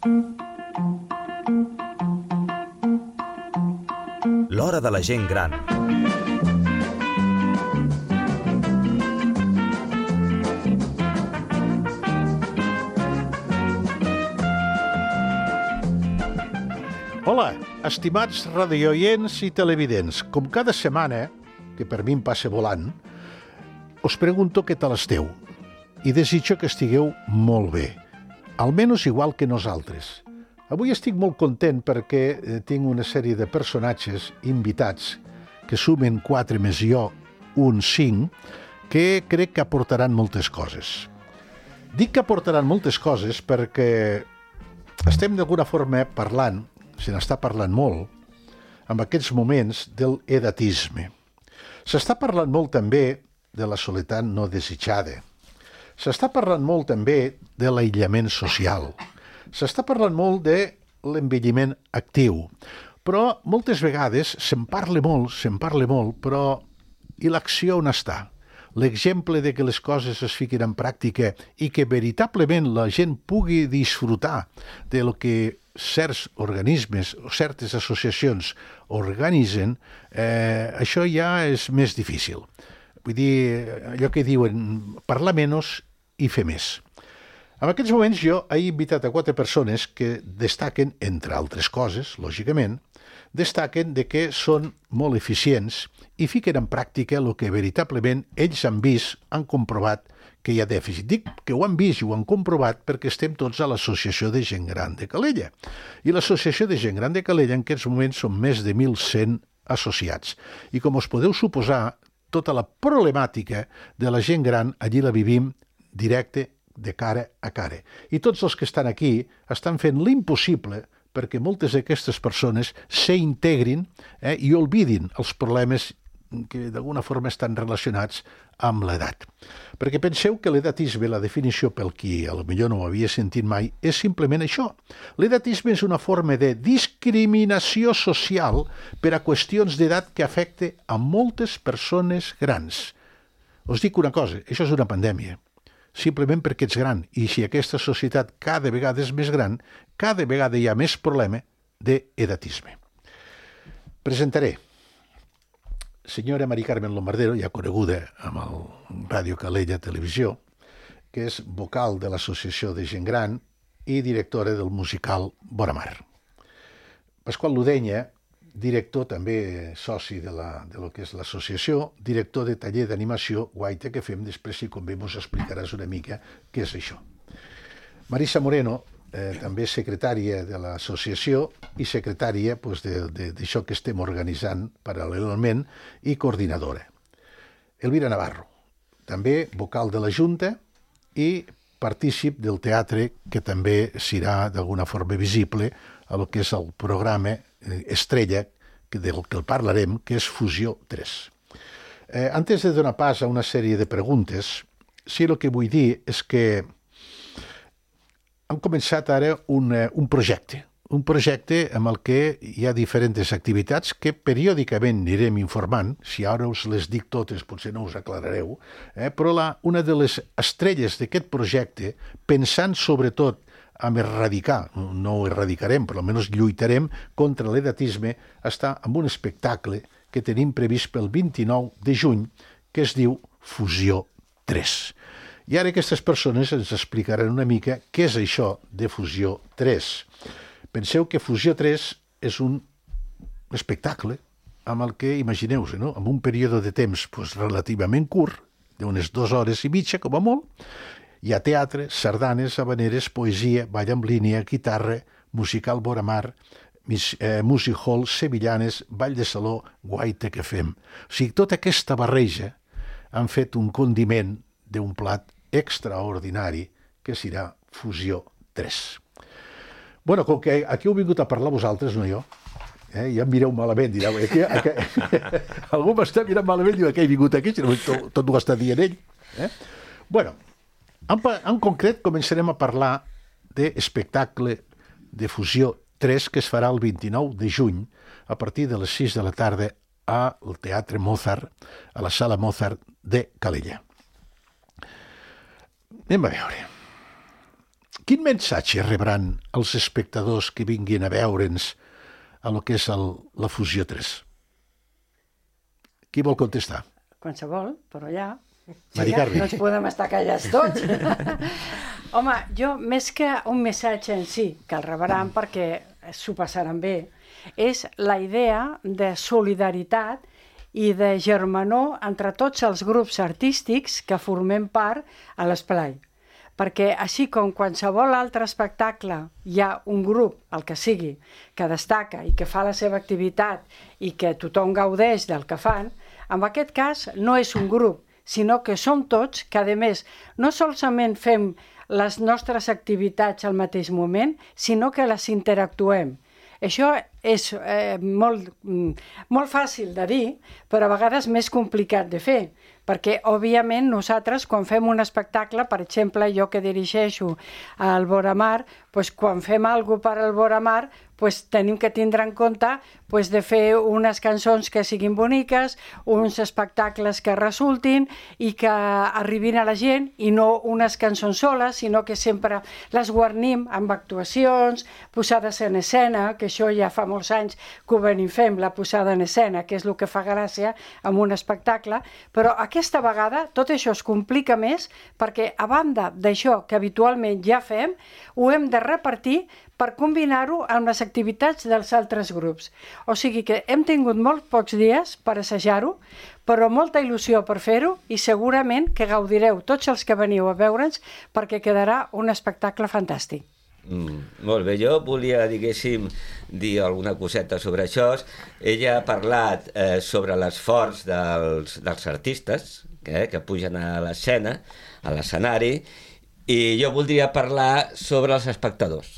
L'hora de la gent gran. Hola, estimats radiooients i televidents. Com cada setmana, que per mi em passa volant, us pregunto què tal esteu i desitjo que estigueu molt bé, almenys igual que nosaltres. Avui estic molt content perquè tinc una sèrie de personatges invitats que sumen 4 més jo, un 5, que crec que aportaran moltes coses. Dic que aportaran moltes coses perquè estem d'alguna forma parlant, se n'està parlant molt, en aquests moments del edatisme. S'està parlant molt també de la soledat no desitjada. S'està parlant molt també de l'aïllament social. S'està parlant molt de l'envelliment actiu, però moltes vegades se'n parla molt, però i l'acció on està? L'exemple de que les coses es fiquin en pràctica i que veritablement la gent pugui disfrutar de lo que certs organismes o certes associacions organitzen, això ja és més difícil. Vull dir, allò que diuen, parlar menys i fer més. En aquests moments jo he invitat a 4 persones que destaquen, entre altres coses, lògicament, destaquen de que són molt eficients i fiquen en pràctica el que veritablement ells han vist, han comprovat que hi ha dèficit. Dic que ho han vist i ho han comprovat perquè estem tots a l'Associació de Gent Gran de Calella. I l'Associació de Gent Gran de Calella en aquests moments són més de 1.100 associats. I com us podeu suposar, tota la problemàtica de la gent gran allí la vivim directe de cara a cara. I tots els que estan aquí estan fent l'impossible perquè moltes d'aquestes persones s'integrin i oblidin els problemes que d'alguna forma estan relacionats amb l'edat. Perquè penseu que l'edatisme, la definició pel qui potser no ho havia sentit mai, és simplement això. L'edatisme és una forma de discriminació social per a qüestions d'edat que afecta a moltes persones grans. Us dic una cosa, això és una pandèmia. Simplement perquè ets gran, i si aquesta societat cada vegada és més gran, cada vegada hi ha més problema d'edatisme. Presentaré senyora Mari Carmen Lombardero, ja coneguda amb el Ràdio Calella Televisió, que és vocal de l'Associació de Gent Gran i directora del musical Vora Mar. Pasqual Ludenya, director, també soci de lo que és l'associació, director de taller d'animació Guaita, que fem després, si convé, mos explicaràs una mica què és això. Marisa Moreno, també secretària de l'associació i secretària d'això que estem organitzant paral·lelament i coordinadora. Elvira Navarro, també vocal de la Junta i partícip del teatre, que també serà d'alguna forma visible a lo que és el programa estrella del que parlarem, que és Fusió 3. Antes de donar pas a una sèrie de preguntes, sí, el que vull dir és que hem començat ara un projecte amb el que hi ha diferents activitats que periòdicament anirem informant. Si ara us les dic totes potser no us aclarareu, però una de les estrelles d'aquest projecte, pensant sobretot en erradicar, no ho erradicarem, però almenys lluitarem contra l'edatisme, està en un espectacle que tenim previst pel 29 de juny, que es diu Fusió 3. I ara aquestes persones ens explicaran una mica què és això de Fusió 3. Penseu que Fusió 3 és un espectacle amb el que, imagineu-vos, no? En un període de temps relativament curt, d'unes 2 hores i mitja, com a molt, hi ha teatre, sardanes, habaneres, poesia, ball en línia, guitarra, musical vora mar, music hall, sevillanes, ball de saló, guaita que fem. O sigui, tota aquesta barreja han fet un condiment d'un plat extraordinari que serà Fusió 3. Bueno, com que aquí heu vingut a parlar vosaltres, no jo, ja em mireu malament, direu, algú m'està mirant malament, diu, que he vingut aquí, si no, tot ho està dient ell. Bueno, en concret començarem a parlar d'espectacle de Fusió 3 que es farà el 29 de juny a partir de les 6 de la tarda al Teatre Mozart, a la Sala Mozart de Calella. Anem a veure. Quin missatge rebran els espectadors que vinguin a veure'ns a lo que és la Fusió 3? Qui vol contestar? Qualsevol, però ja... Mari Carme. No ens podem estar callats tots. Home, jo, més que un missatge en si, que el rebran perquè s'ho passaran bé, és la idea de solidaritat i de germanor entre tots els grups artístics que formem part a l'Esplai. Perquè així com qualsevol altre espectacle hi ha un grup, el que sigui, que destaca i que fa la seva activitat i que tothom gaudeix del que fan, en aquest cas no és un grup, sinó que som tots que, a més, no solament fem les nostres activitats al mateix moment, sinó que les interactuem. Això és molt fàcil de dir, però a vegades més complicat de fer, perquè, òbviament, nosaltres, quan fem un espectacle, per exemple, jo que dirigeixo al Voramar, quan fem alguna cosa per al Voramar, tenim que tindre en compte de fer unes cançons que siguin boniques, uns espectacles que resultin i que arribin a la gent, i no unes cançons soles, sinó que sempre les guarnim amb actuacions, posades en escena, que això ja fa molts anys que ho venim fent, la posada en escena, que és el que fa gràcia amb un espectacle, però aquesta vegada tot això es complica més perquè, a banda d'això que habitualment ja fem, ho hem de repartir per combinar-ho amb les activitats dels altres grups. O sigui que hem tingut molt pocs dies per assajar-ho, però molta il·lusió per fer-ho i segurament que gaudireu tots els que veniu a veure'ns perquè quedarà un espectacle fantàstic. Molt bé, jo volia, diguéssim, dir alguna coseta sobre això. Ella ha parlat sobre l'esforç dels artistes que pugen a l'escena, a l'escenari, i jo voldria parlar sobre els espectadors.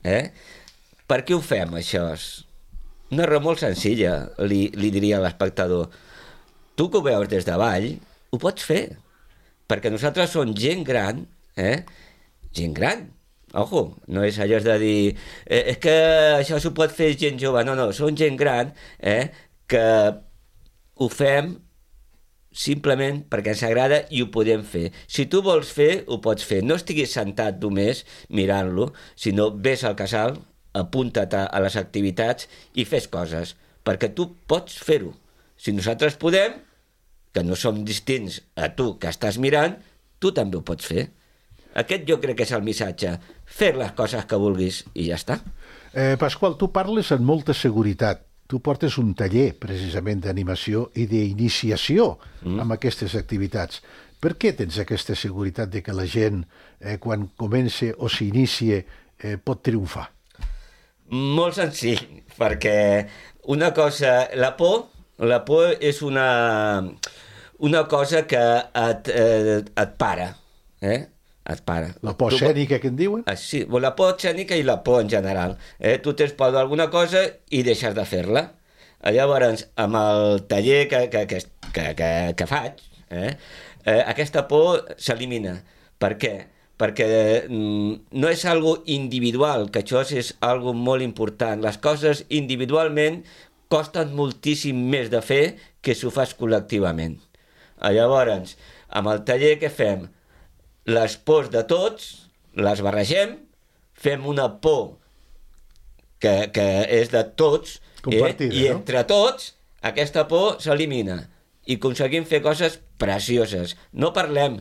Per què ho fem, això? Una raó molt senzilla, li diria a l'espectador. Tu que ho veus des de avall, ho pots fer, perquè nosaltres som gent gran, gent gran. Ojo, no és allò de dir és que això s'ho pot fer gent jove. No, som gent gran que ho fem simplement perquè ens agrada i ho podem fer. Si tu vols fer, ho pots fer. No estiguis sentat només mirant-lo, sinó vés al casal, apunta't a les activitats i fes coses, perquè tu pots fer-ho. Si nosaltres podem, que no som distints a tu que estàs mirant, tu també ho pots fer. Aquest jo crec que és el missatge. Fer les coses que vulguis i ja està. Pasqual, tu parles amb molta seguretat. Tu portes un taller, precisament, d'animació i d'iniciació amb aquestes activitats. Per què tens aquesta seguretat de que la gent, quan comença o s'inicia, pot triomfar? Molt senzill, perquè una cosa... La por és una cosa que et para, et para. La por escènica, que en diuen? Sí, la por escènica i la por en general. Tu tens por d'alguna cosa i deixes de fer-la. Llavors, amb el taller que faig, aquesta por s'elimina. Per què? Perquè no és algo individual, que això és algo molt important. Les coses individualment costen moltíssim més de fer que si ho fas col·lectivament. Llavors, amb el taller què fem? Les pors de tots les barregem, fem una por que és de tots, i entre tots aquesta por s'elimina i aconseguim fer coses precioses. No parlem,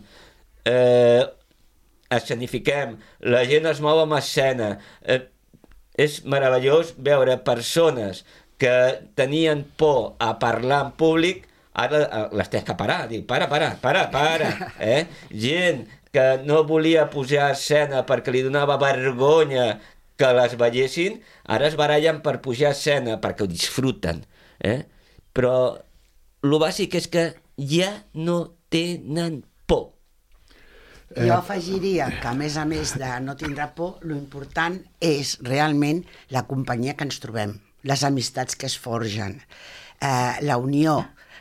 escenifiquem, la gent es mou en escena. És meravellós veure persones que tenien por a parlar en públic, ara les tens que parar, dir para. Gent que no volia pujar a escena perquè li donava vergonya que les veiessin, ara es barallen per pujar a escena perquè ho disfruten. Però el bàsic és que ja no tenen por. Jo afegiria que, a més de no tindre por, l'important és realment la companyia que ens trobem, les amistats que es forgen, la unió,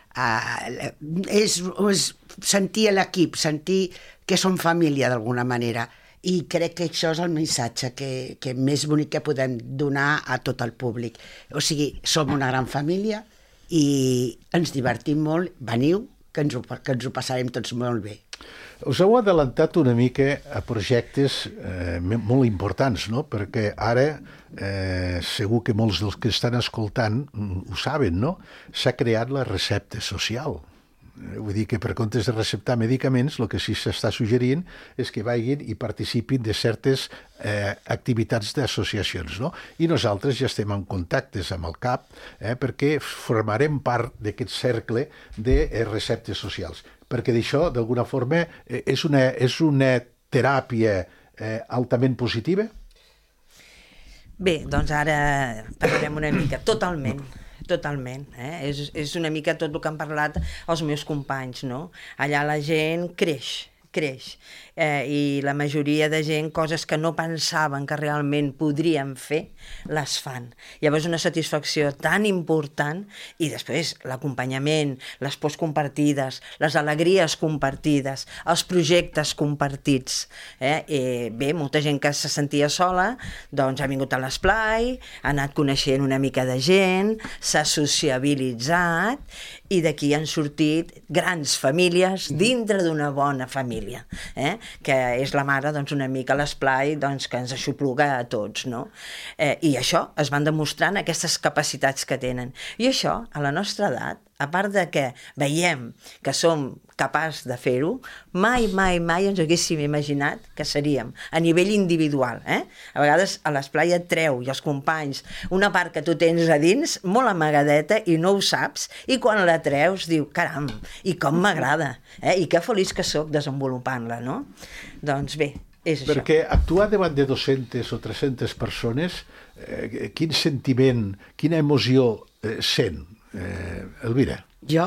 és sentir l'equip, sentir que som família d'alguna manera, i crec que això és el missatge que més bonic que podem donar a tot el públic. O sigui, som una gran família i ens divertim molt, veniu que ens ho passarem tots molt bé. Us heu adelantat una mica a projectes molt importants, no? Perquè ara segur que molts dels que estan escoltant ho saben, no? S'ha creat la recepta social. Vull dir que per comptes de receptar medicaments, el que sí s'està suggerint és que vagin i participin de certes activitats d'associacions, no? I nosaltres ja estem en contactes amb el CAP perquè formarem part d'aquest cercle de receptes socials. Perquè d'això, d'alguna forma, és una teràpia altament positiva? Bé, doncs ara parlarem una mica, totalment. És una mica tot el que han parlat els meus companys, no? Allà la gent creix. I la majoria de gent, coses que no pensaven que realment podrien fer, les fan. Llavors una satisfacció tan important, i després l'acompanyament, les pors compartides, les alegries compartides, els projectes compartits. Bé, molta gent que se sentia sola, doncs ha vingut a l'esplai, ha anat coneixent una mica de gent, s'ha sociabilitzat, i d'aquí han sortit grans famílies dintre d'una bona família, que és la mare, doncs, una mica l'esplai, doncs, que ens aixopluga a tots, no? I això es van demostrant aquestes capacitats que tenen. I això, a la nostra edat, a part de que veiem que som capaços de fer-ho, mai ens haguéssim imaginat que seríem a nivell individual. A vegades a l'esplai et treu, i els companys, una part que tu tens a dins, molt amagadeta, i no ho saps, i quan la treus diu, caram, i com m'agrada, i que feliç que sóc desenvolupant-la, no? Doncs bé, és això. Perquè actuar davant de 200 o 300 persones, quin sentiment, quina emoció sent? Elvira? Jo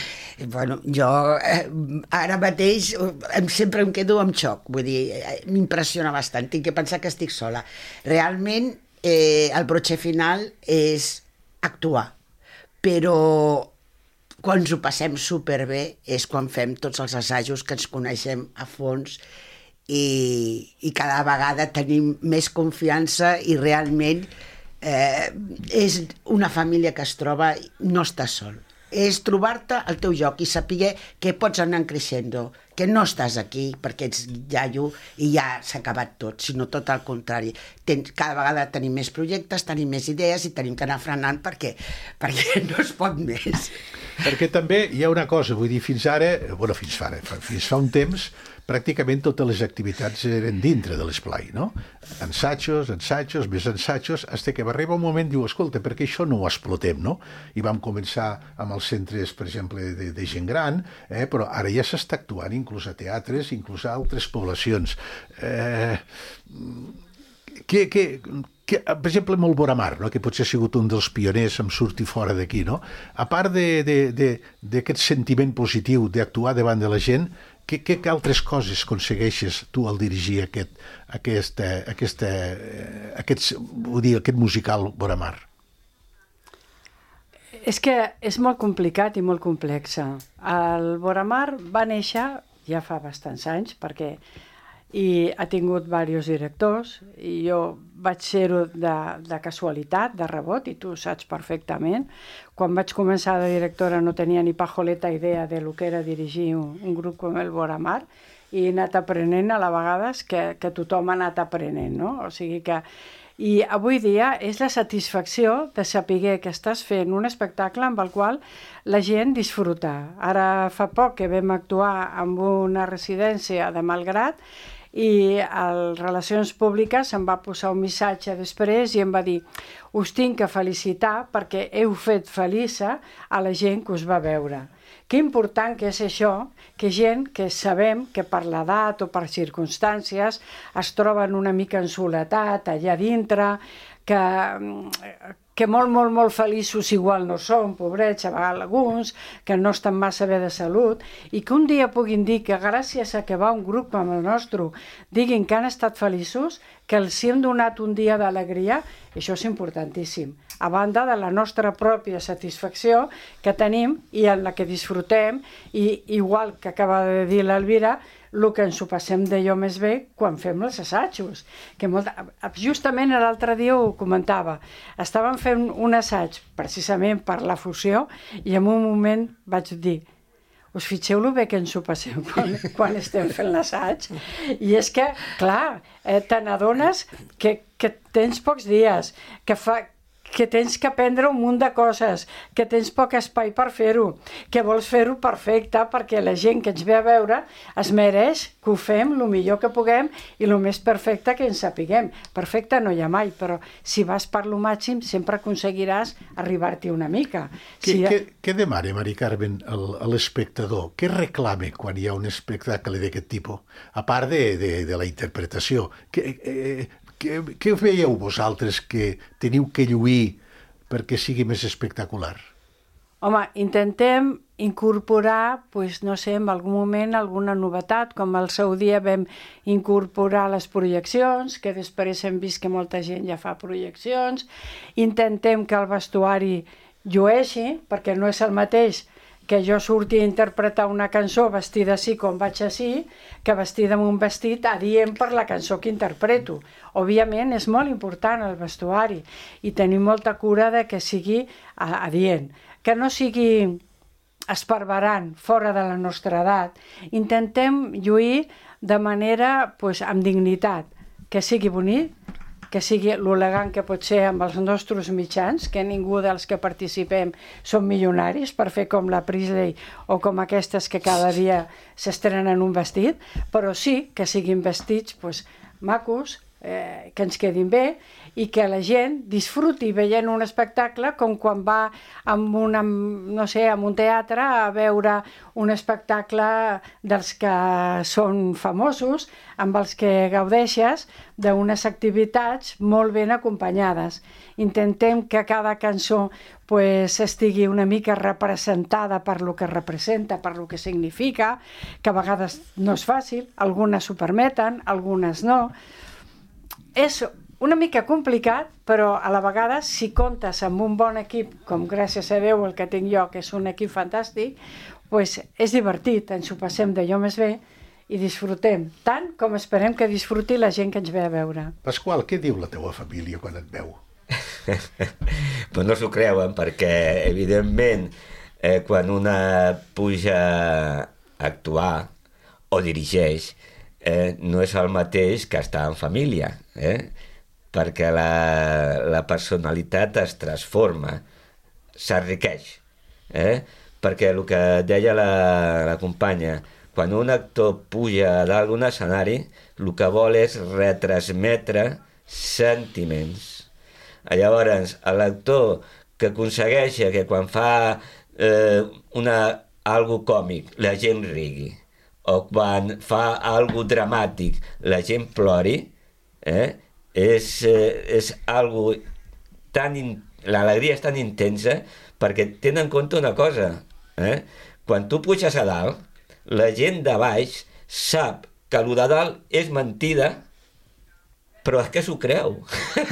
ara mateix sempre em quedo en xoc, vull dir, m'impressiona bastant, tinc que pensar que estic sola. Realment el broche final és actuar, però quan ens ho passem superbé és quan fem tots els assajos, que ens coneixem a fons i cada vegada tenim més confiança i realment és una família que es troba, no estàs sol, és trobar-te al teu lloc i saber que pots anar creixent, que no estàs aquí perquè ets iaio i ja s'ha acabat tot, sinó tot al contrari. Cada vegada tenim més projectes, tenim més idees i tenim que anar frenant perquè no es pot més. Perquè també hi ha una cosa, vull dir, fins fa un temps, pràcticament totes les activitats eren dintre de l'esplai, no? Ensajos, més ensajos, fins que va arribar un moment, diu, escolta, per què això no ho explotem, no? I vam començar amb els centres, per exemple, de gent gran, però ara ja s'està actuant inclús a teatres, inclús a altres poblacions. Per exemple, amb el Boramar, no? Que potser ha sigut un dels pioners en sortir fora d'aquí, no? A part d'aquest sentiment positiu d'actuar davant de la gent, què altres coses aconsegueixes tu al dirigir aquest musical Boramar? És que és molt complicat i molt complex. El Boramar va néixer ja fa bastants anys, i ha tingut diversos directors, i jo vaig ser-ho de casualitat, de rebot, i tu ho saps perfectament. Quan vaig començar de directora no tenia ni pajoleta idea de lo que era dirigir un grup com el Boramar, i he anat aprenent a la vegades que tothom ha anat aprenent, no? O sigui que... I avui dia és la satisfacció de saber que estàs fent un espectacle amb el qual la gent disfruta. Ara fa poc que vam actuar en una residència de Malgrat i a Relacions Públiques em va posar un missatge després i em va dir: us tinc que felicitar perquè heu fet feliça a la gent que us va veure. Que important que és això, que gent que sabem que per l'edat o per circumstàncies es troben una mica en soledat allà dintre, que molt feliços igual no són, pobrets, a vegades alguns, que no estan massa bé de salut, i que un dia puguin dir que gràcies a que va un grup com el nostre diguin que han estat feliços, que els hem donat un dia d'alegria, això és importantíssim. A banda de la nostra pròpia satisfacció que tenim i en la que disfrutem, i igual que acaba de dir l'Elvira, el que ens ho passem d'allò més bé quan fem els assajos. Justament l'altre dia ho comentava, estàvem fent un assaig precisament per la fusió i en un moment vaig dir: us fixeu lo bé que ens ho passem quan estem fent l'assaig. I és que, clar, te n'adones que tens pocs dies, que tens que aprendre un munt de coses, que tens poc espai per fer-ho, que vols fer-ho perfecte perquè la gent que ens ve a veure es mereix que ho fem el millor que puguem i el més perfecte que ens sapiguem. Perfecte no hi ha mai, però si vas per lo màxim sempre aconseguiràs arribar-t'hi una mica. Què demana, Mari Carmen, a l'espectador? Què reclama quan hi ha un espectacle d'aquest tipus? A part de la interpretació, què veieu vosaltres que teniu que lluir perquè sigui més espectacular? Home, intentem incorporar, no sé, en algun moment alguna novetat, com al seu dia vam incorporar les projeccions, que després hem vist que molta gent ja fa projeccions. Intentem que el vestuari llueixi, perquè no és el mateix que jo surti a interpretar una cançó vestida així com vaig així, que vestida amb un vestit adient per la cançó que interpreto. Òbviament és molt important el vestuari i tenim molta cura de que sigui adient, que no sigui esparverant, fora de la nostra edat. Intentem lluir de manera amb dignitat, que sigui bonic, que sigui l'elegant que pot ser amb els nostres mitjans, que ningú dels que participem són milionaris per fer com la Priestley o com aquestes que cada dia s'estrenen un vestit, però sí que siguin vestits macos, que ens quedin bé i que la gent disfruti veient un espectacle com quan va a un teatre a veure un espectacle dels que són famosos, amb els que gaudeixes d'unes activitats molt ben acompanyades. Intentem que cada cançó estigui una mica representada per lo que representa, per lo que significa, que a vegades no és fàcil, algunes ho permeten, algunes no. És una mica complicat, però a la vegada, si comptes amb un bon equip, com gràcies a Déu el que tinc jo, que és un equip fantàstic, és divertit, ens ho passem d'allò més bé i disfrutem, tant com esperem que disfruti la gent que ens ve a veure. Pasqual, què diu la teua família quan et veu? Pues no s'ho creuen, perquè, evidentment, quan una puja a actuar o dirigeix, no és el mateix que estar en família, perquè la personalitat es transforma, s'enriqueix, perquè el que deia la companya, quan un actor puja a dalt d'un escenari, el que vol és retransmetre sentiments. Llavors, l'actor que aconsegueix que quan fa algo còmic la gent rigui, o quan fa algo dramàtic la gent plori, és algo tan... L'alegria és tan intensa perquè tenen en compte una cosa, quan tu puges a dalt, la gent de baix sap que el de dalt és mentida, però és que s'ho creu.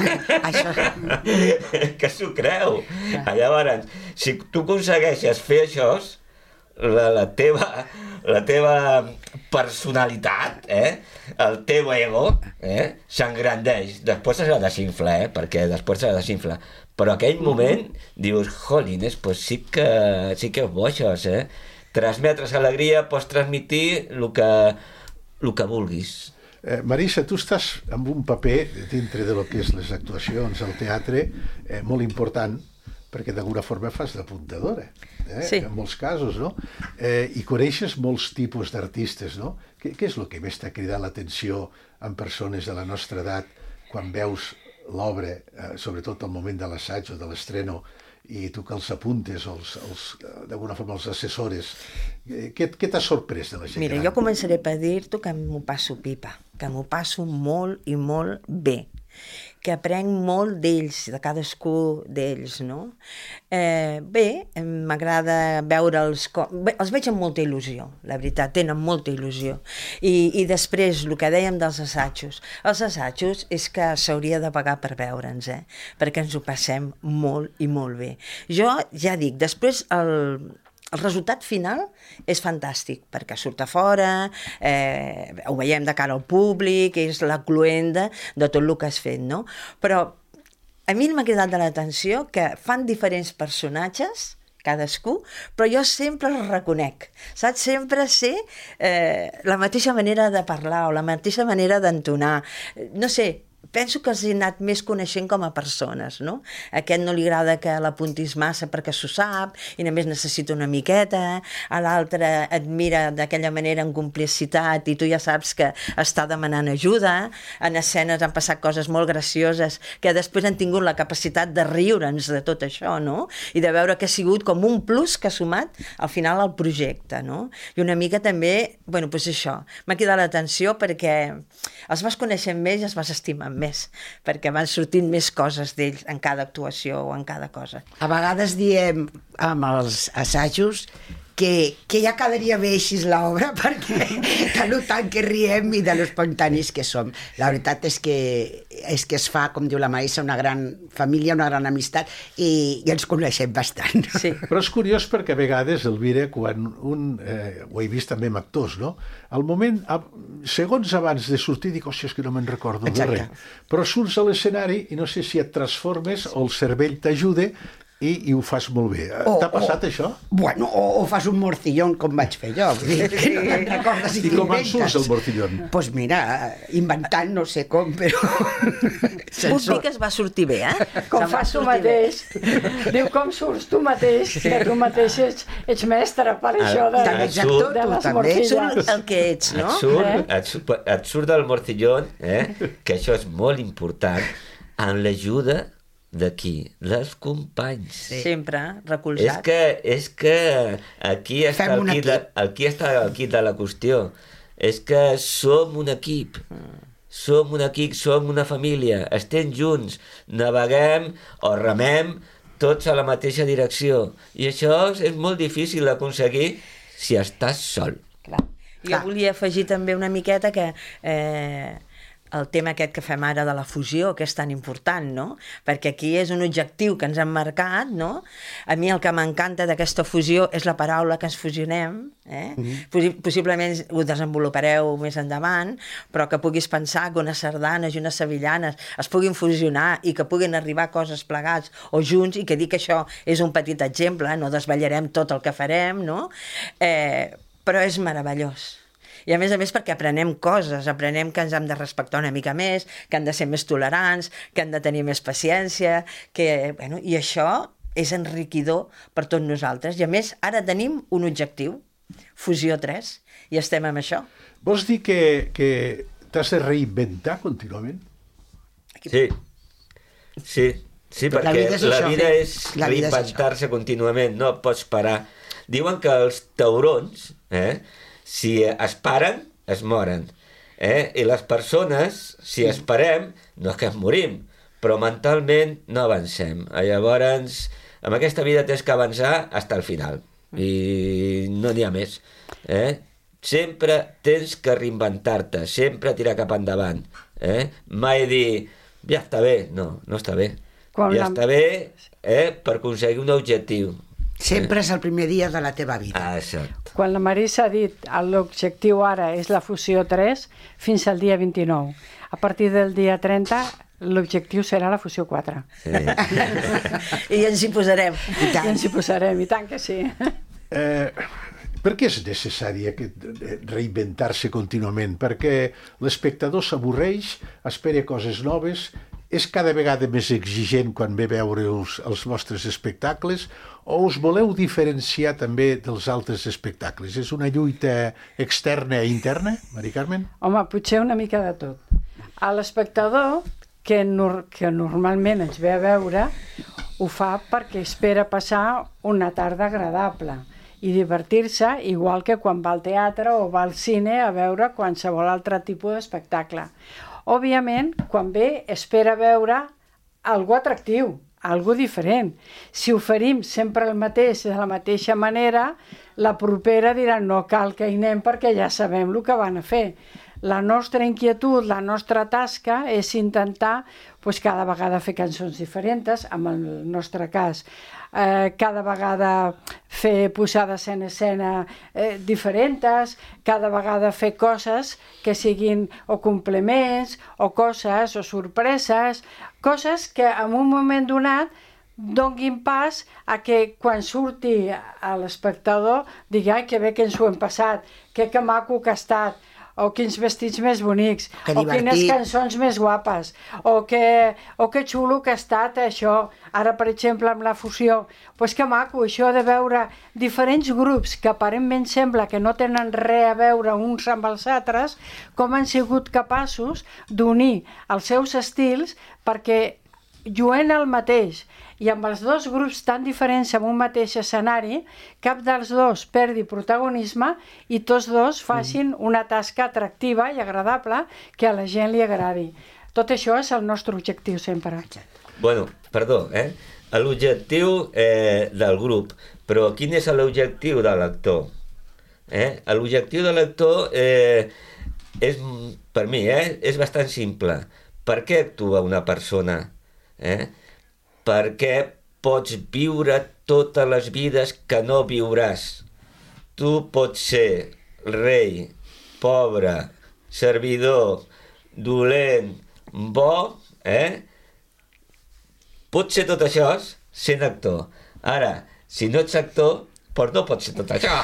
Que s'ho creu. Llavors, si tu aconsegueixes fer això, la teva personalitat, el teu ego, s'engrandeix. Després s'ha de desinflar, perquè després s'ha de desinflar. Però en aquell moment dius, jolines, pues sí que és bo això, Transmetres alegria, pots transmitir el que vulguis. Marisa, tu estàs amb un paper dintre de lo que és les actuacions al teatre molt important, perquè d'alguna forma fas d'apuntadora, sí. En molts casos, no? I coneixes molts tipus d'artistes, no? Què és el que més t'ha cridat l'atenció en persones de la nostra edat quan veus l'obra, sobretot al moment de l'assaig o de l'estreno, i tu que els apuntes, d'alguna forma els assessores, què t'ha sorprès de la gent? Mira, jo començaré per dir-t'ho que m'ho passo pipa, que m'ho passo molt i molt bé, que aprenc molt d'ells, de cadascú d'ells, no? Bé, m'agrada veure'ls... Els veig amb molta il·lusió, la veritat, tenen molta il·lusió. I després, el que dèiem dels assajos, els assajos és que s'hauria de pagar per veure'ns, perquè ens ho passem molt i molt bé. Jo ja dic, després el resultat final és fantàstic, perquè surt a fora, ho veiem de cara al públic, és la cloenda de tot el que has fet, no? Però a mi m'ha cridat de l'atenció que fan diferents personatges cadascú, però jo sempre el reconec, saps? Sempre sé la mateixa manera de parlar o la mateixa manera d'entonar. No sé, penso que els he anat més coneixent com a persones, no? A aquest no li agrada que l'apuntis massa perquè s'ho sap i només necessita una miqueta, a l'altre et mira d'aquella manera en complicitat i tu ja saps que està demanant ajuda. En escenes han passat coses molt gracioses que després han tingut la capacitat de riure'ns de tot això, no? I de veure que ha sigut com un plus que ha sumat al final al projecte, no? I una mica també, bueno, doncs això, m'ha cridat l'atenció perquè els vas coneixent més i els vas estimant més, perquè van sortint més coses d'ells en cada actuació o en cada cosa. A vegades diem amb els assajos que ja quedaria bé així l'obra perquè de tant que riem i de lo espontanis que som. La veritat és que es fa, com diu la Marisa, una gran família, una gran amistat i ens coneixem bastant. Sí. Però és curiós perquè a vegades, Elvira, quan ho he vist també amb actors, no? Al moment, segons abans de sortir, dic, hòstia, és que no me'n recordo de res. Però surts a l'escenari i no sé si et transformes o el cervell t'ajuda i ho fas molt bé. T'ha passat això? Bueno, o fas un morcillón com vaig fer jo. Vull dir, que no te'n recordes I com en surts el morcillón? Doncs mira, inventant no sé com, però... Puc dir que es va sortir bé, Com fas tu mateix. Diu, com surts tu mateix, que tu mateix ets mestre per això de També ets actor, de tu les també. morcillas. Surt el que ets, no? Et surt del morcillón, que això és molt important, amb l'ajuda de qui? Dels companys. Sí. Sempre, recolzat. És que aquí està el quid de la qüestió. És que som un equip. Som un equip, som una família. Estem junts, naveguem o remem tots a la mateixa direcció. I això és molt difícil d'aconseguir si estàs sol. Clar. Jo volia afegir també una miqueta que el tema aquest que fem ara de la fusió, que és tan important, no? Perquè aquí és un objectiu que ens hem marcat, no? A mi el que m'encanta d'aquesta fusió és la paraula que ens fusionem, Possiblement ho desenvolupareu més endavant, però que puguis pensar que unes sardanes i unes sevillanes es puguin fusionar i que puguin arribar a coses plegats o junts, i que dic que això és un petit exemple, no desvetllarem tot el que farem, no? Però és meravellós. I a més perquè aprenem coses, aprenem que ens hem de respectar una mica més, que hem de ser més tolerants, que hem de tenir més paciència, i això és enriquidor per tots nosaltres. I a més, ara tenim un objectiu, Fusió 3, i estem amb això. Vols dir que t'has de reinventar contínuament? Sí, perquè la vida és reinventar-se contínuament, no pots parar. Diuen que els taurons, si es paren, es moren. I les persones, si esperem, no és que ens morim, però mentalment no avancem. Llavors, amb aquesta vida tens que avançar fins al final. I no n'hi ha més. Sempre tens que reinventar-te, sempre tirar cap endavant. Mai dir, ja està bé. No està bé. Ja està bé per aconseguir un objectiu. Sempre és el primer dia de la teva vida. Exacte. Quan la Marisa ha dit l'objectiu ara és la fusió 3 fins al dia 29. A partir del dia 30 l'objectiu serà la fusió 4. Sí. I ens hi posarem. I ens hi posarem, i tant que sí. Per què és necessari reinventar-se contínuament? Perquè l'espectador s'avorreix, espera coses noves, és cada vegada més exigent quan ve a veure els vostres espectacles, o us voleu diferenciar també dels altres espectacles? És una lluita externa i interna, Mari Carmen? Home, potser una mica de tot. A l'espectador, que normalment ens ve a veure, ho fa perquè espera passar una tarda agradable i divertir-se, igual que quan va al teatre o va al cine a veure qualsevol altre tipus d'espectacle. Òbviament, quan ve, espera veure algo atractiu, algo diferent. Si oferim sempre el mateix de la mateixa manera, la propera dirà no cal que hi anem perquè ja sabem el que van a fer. La nostra inquietud, la nostra tasca és intentar cada vegada fer cançons diferents, en el nostre cas, cada vegada fer posades en escena diferents, cada vegada fer coses que siguin o complements, o coses, o sorpreses, coses que en un moment donat donguin pas a que quan surti a l'espectador digui, ai, que bé que ens ho hem passat, que maco que ha estat, o quins vestits més bonics, o quines cançons més guapes, o que xulo que ha estat això. Ara, per exemple, amb la fusió, doncs que maco, això de veure diferents grups que aparentment sembla que no tenen res a veure uns amb els altres, com han sigut capaços d'unir els seus estils perquè lluent el mateix i amb els dos grups tan diferents en un mateix escenari, cap dels dos perdi protagonisme i tots dos facin una tasca atractiva i agradable que a la gent li agradi. Tot això és el nostre objectiu sempre. Bueno, perdó, l'objectiu del grup, però quin és l'objectiu de l'actor? L'objectiu de l'actor és, per mi, és bastant simple. Per què actua una persona? Perquè pots viure totes les vides que no viuràs. Tu pots ser rei, pobre, servidor, dolent, bo, pots ser tot això sent actor. Ara, si no ets actor, doncs no pots ser tot això.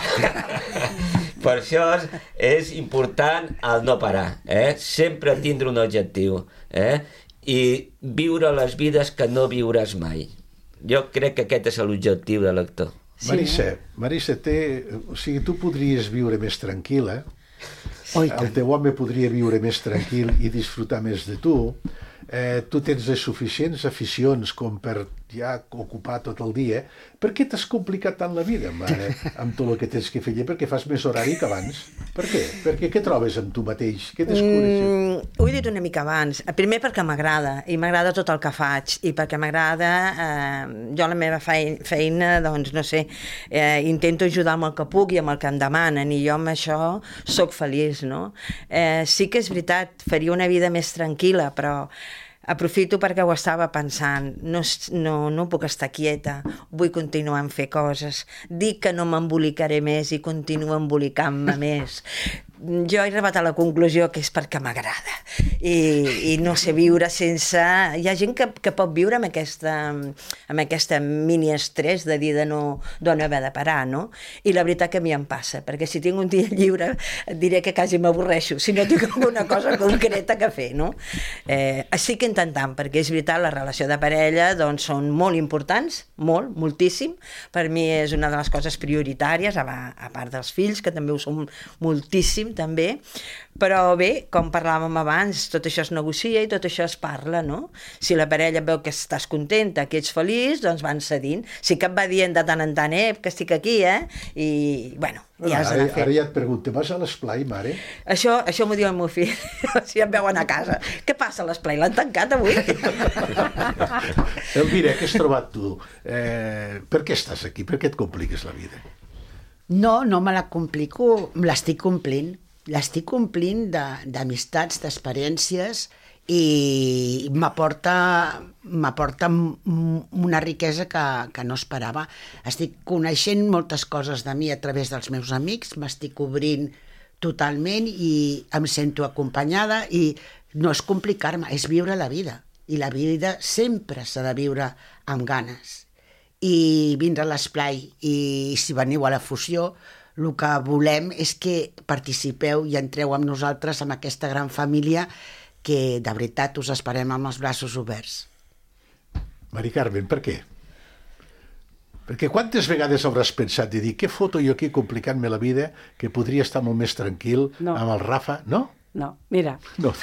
Per això és important el no parar, sempre tindre un objectiu, i viure les vides que no viuràs mai. Jo crec que aquest és l'objectiu de l'actor. Marissa, o sigui, tu podries viure més tranquil·la, el teu home podria viure més tranquil i disfrutar més de tu, tu tens les suficients aficions com per ja ocupar tot el dia. Per què t'has complicat tant la vida, mare, amb tot el que tens que fer? Perquè fas més horari que abans. Per què? Perquè què trobes amb tu mateix? Què descobreixes? Ho he dit una mica abans. Primer perquè m'agrada, i m'agrada tot el que faig, i perquè m'agrada, jo la meva feina, doncs, no sé, intento ajudar amb el que puc i amb el que em demanen, i jo amb això sóc feliç, no? Sí que és veritat, faria una vida més tranquil·la, però aprofito perquè ho estava pensant, no puc estar quieta, vull continuar a fer coses, dic que no m'embolicaré més i continuo embolicant-me més. Jo he arribat a la conclusió que és perquè m'agrada i no sé viure sense... Hi ha gent que pot viure amb aquesta mini estrès de dir de no haver de parar, no? I la veritat que a mi em passa, perquè si tinc un dia lliure diré que quasi m'avorreixo, si no tinc alguna cosa concreta que fer, no? Estic intentant, perquè és veritat, la relació de parella doncs, són molt importants, moltíssim. Per mi és una de les coses prioritàries, a part dels fills, que també ho són moltíssim, també, però bé, com parlàvem abans, tot això es negocia i tot això es parla, no? Si la parella veu que estàs contenta, que ets feliç, doncs van cedint. Sí que et va dient de tant en tant, que estic aquí, i, bueno, ja has d'anar fent. Ara ja et pregunto, vas a l'esplai, mare? Això m'ho diu el meu fill, si em veuen a casa. Què passa a l'esplai? L'han tancat avui? Elvira, què has trobat tu? Per què estàs aquí? Per què et compliques la vida? No me la complico, l'estic complint. L'estic complint d'amistats, d'experiències, i m'aporta una riquesa que no esperava. Estic coneixent moltes coses de mi a través dels meus amics, m'estic obrint totalment i em sento acompanyada, i no és complicar-me, és viure la vida. I la vida sempre s'ha de viure amb ganes. I vindre a l'esplai, i si veniu a la fusió, el que volem és que participeu i entreu amb nosaltres en aquesta gran família que de veritat us esperem amb els braços oberts. Mari Carmen, per què? Perquè quantes vegades hauràs pensat de dir què foto jo aquí complicant-me la vida, que podria estar molt més tranquil amb el Rafa? No? No, mira. No.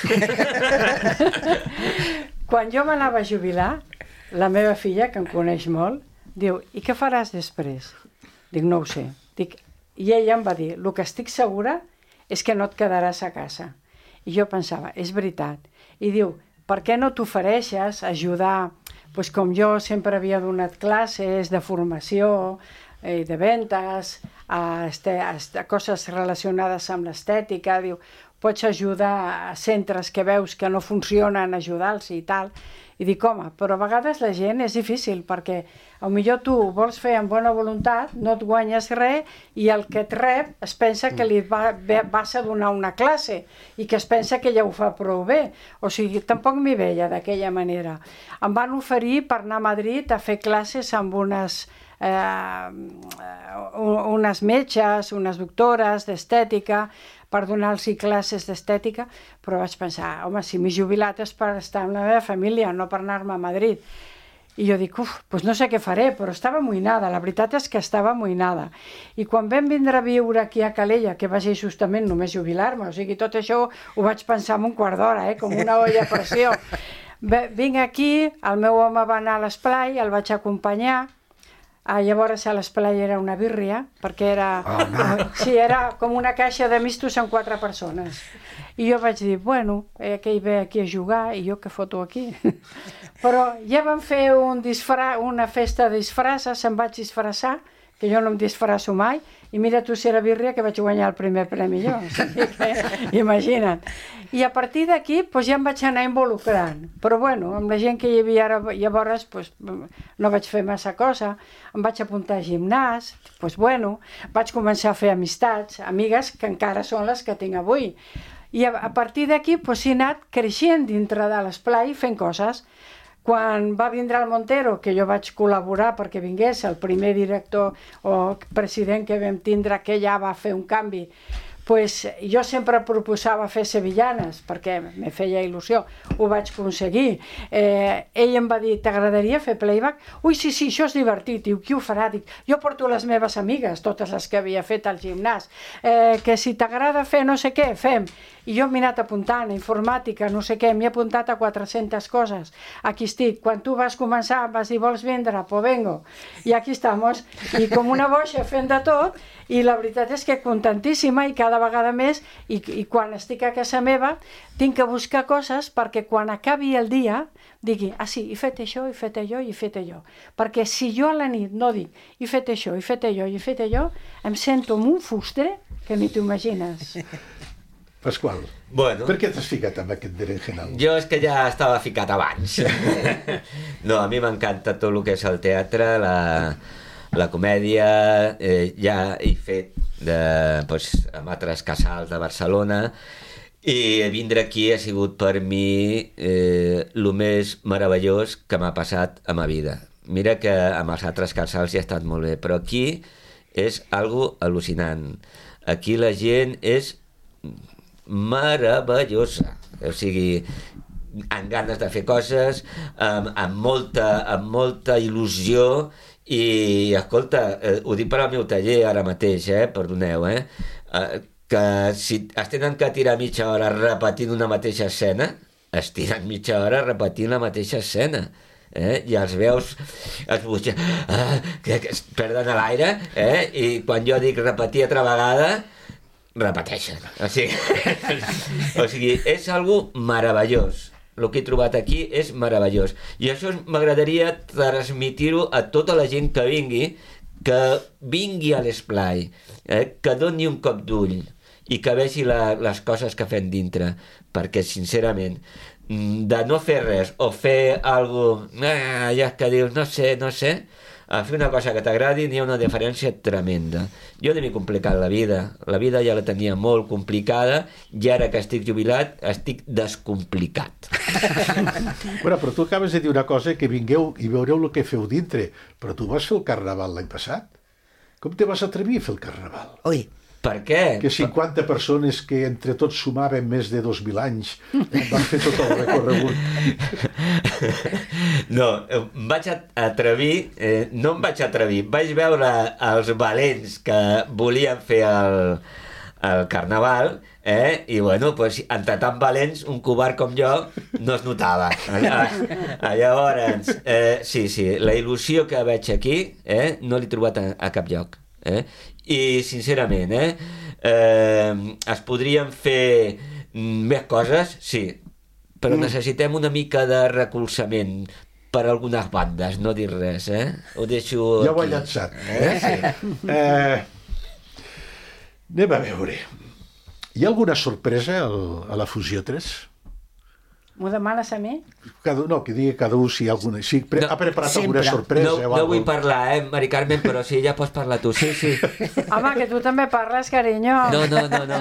Quan jo m'anava a jubilar, la meva filla, que em coneix molt, diu, i què faràs després? Dic, no ho sé. I ella em va dir, el que estic segura és que no et quedaràs a casa. I jo pensava, és veritat. I diu, per què no t'ofereixes a ajudar, doncs com jo sempre havia donat classes de formació, de ventes, a coses relacionades amb l'estètica, diu, pots ajudar a centres que veus que no funcionen, ajudar-los i tal. I dic, home, però a vegades la gent és difícil, perquè potser tu ho vols fer amb bona voluntat, no et guanyes res, i el que et rep es pensa que li vas a donar una classe, i que es pensa que ja ho fa prou bé. O sigui, tampoc m'hi veia d'aquella manera. Em van oferir per anar a Madrid a fer classes amb unes metges, unes doctores d'estètica, per donar-los classes d'estètica, però vaig pensar, home, si m'he jubilat és per estar amb la meva família, no per anar-me a Madrid. I jo dic, doncs no sé què faré, però estava amoïnada, la veritat és que estava amoïnada. I quan vam vindre a viure aquí a Calella, que va ser justament només jubilar-me, o sigui, tot això ho vaig pensar en un quart d'hora, com una olla a pressió. Vinc aquí, el meu home va anar a l'esplai, el vaig acompanyar. Llavors a l'esplai era una birria, perquè era com una caixa de mistos amb 4 persones. I jo vaig dir, bueno, que hi ve aquí a jugar, i jo què foto aquí? Però ja vam fer una festa de disfraces, em vaig disfressar, que jo no em disfresso mai, i mira tu si era birria que vaig guanyar el primer premi jo. Imagina't. I a partir d'aquí ja em vaig anar involucrant. Però bueno, amb la gent que hi havia llavors no vaig fer massa cosa. Em vaig apuntar a gimnàs, bueno, vaig començar a fer amistats, amigues que encara són les que tinc avui. I a partir d'aquí he anat creixent dintre de l'esplai fent coses. Quan va vindre el Montero, que jo vaig col·laborar perquè vingués el primer director o president que vam tindre, que ja va fer un canvi, jo sempre proposava fer sevillanes perquè me feia il·lusió, ho vaig aconseguir. Ell em va dir, t'agradaria fer playback? Ui, sí, això és divertit. Diu, qui ho farà? Dic, jo porto les meves amigues, totes les que havia fet al gimnàs, que si t'agrada fer no sé què, fem. I jo m'he anat apuntant a informàtica, no sé què, m'he apuntat a 400 coses. Aquí estic. Quan tu vas començar, vas dir, vols vendre? Pues vengo. I aquí estamos. I com una boixa fent de tot, i la veritat és que contentíssima i cada vegada més, i quan estic a casa meva tinc que buscar coses perquè quan acabi el dia digui, sí, he fet això, he fet allò i he fet allò. Perquè si jo a la nit no dic he fet això, he fet allò i he fet allò, em sento amb un fuster que ni t'ho imagines. Pasqual, per què t'has ficat amb aquest berenjenal? Jo és que ja estava ficat abans. No, a mi m'encanta tot el que és el teatre, la comèdia, ja he fet amb altres casals de Barcelona, i vindre aquí ha sigut per mi el més meravellós que m'ha passat a ma vida. Mira que amb els altres casals ja ha estat molt bé, però aquí és algo al·lucinant. Aquí la gent és meravellosa, o sigui, amb ganes de fer coses, amb molta il·lusió. I, escolta, ho dic per al meu taller ara mateix, perdoneu, que si es tenen que tirar mitja hora repetint una mateixa escena, es tiren mitja hora repetint la mateixa escena, i els veus esbuixar, que es perden a l'aire, i quan jo dic repetir altra vegada, repeteixen. O sigui, és algo meravellós. El que he trobat aquí és meravellós. I això m'agradaria transmitir-ho a tota la gent que vingui a l'esplai, que doni un cop d'ull i que vegi les coses que fem dintre, perquè, sincerament, de no fer res o fer alguna cosa, ja que dius, no sé, a fer una cosa que t'agradi n'hi ha una diferència tremenda. Jo no m'he complicat la vida ja la tenia molt complicada, i ara que estic jubilat estic descomplicat. Però tu acabes de dir una cosa, que vingueu i veureu el que feu dintre, però tu vas fer el Carnaval l'any passat. Com te vas atrevir a fer el Carnaval? Ui, per què? Que 50 persones que entre tots sumaven més de 2.000 anys van fer tot el recorregut. No, em vaig atrevir, vaig veure els valents que volien fer el Carnaval, i bueno, entre tan valents, un covard com jo no es notava. Llavors, sí, la il·lusió que veig aquí no l'he trobat a cap lloc. I sincerament es podrien fer més coses, sí, però necessitem una mica de recolzament per algunes bandes, no dir res, ho deixo ja ho aquí. he llançat, Sí. Anem a veure, hi ha alguna sorpresa a la Fusió 3? M'ho demanes a mi? No, que digui cada un si alguna... Si ha preparat alguna sorpresa o No vull parlar, Mari Carmen, però sí, ja pots parlar tu. Sí. Home, que tu també parles, carinyo. No.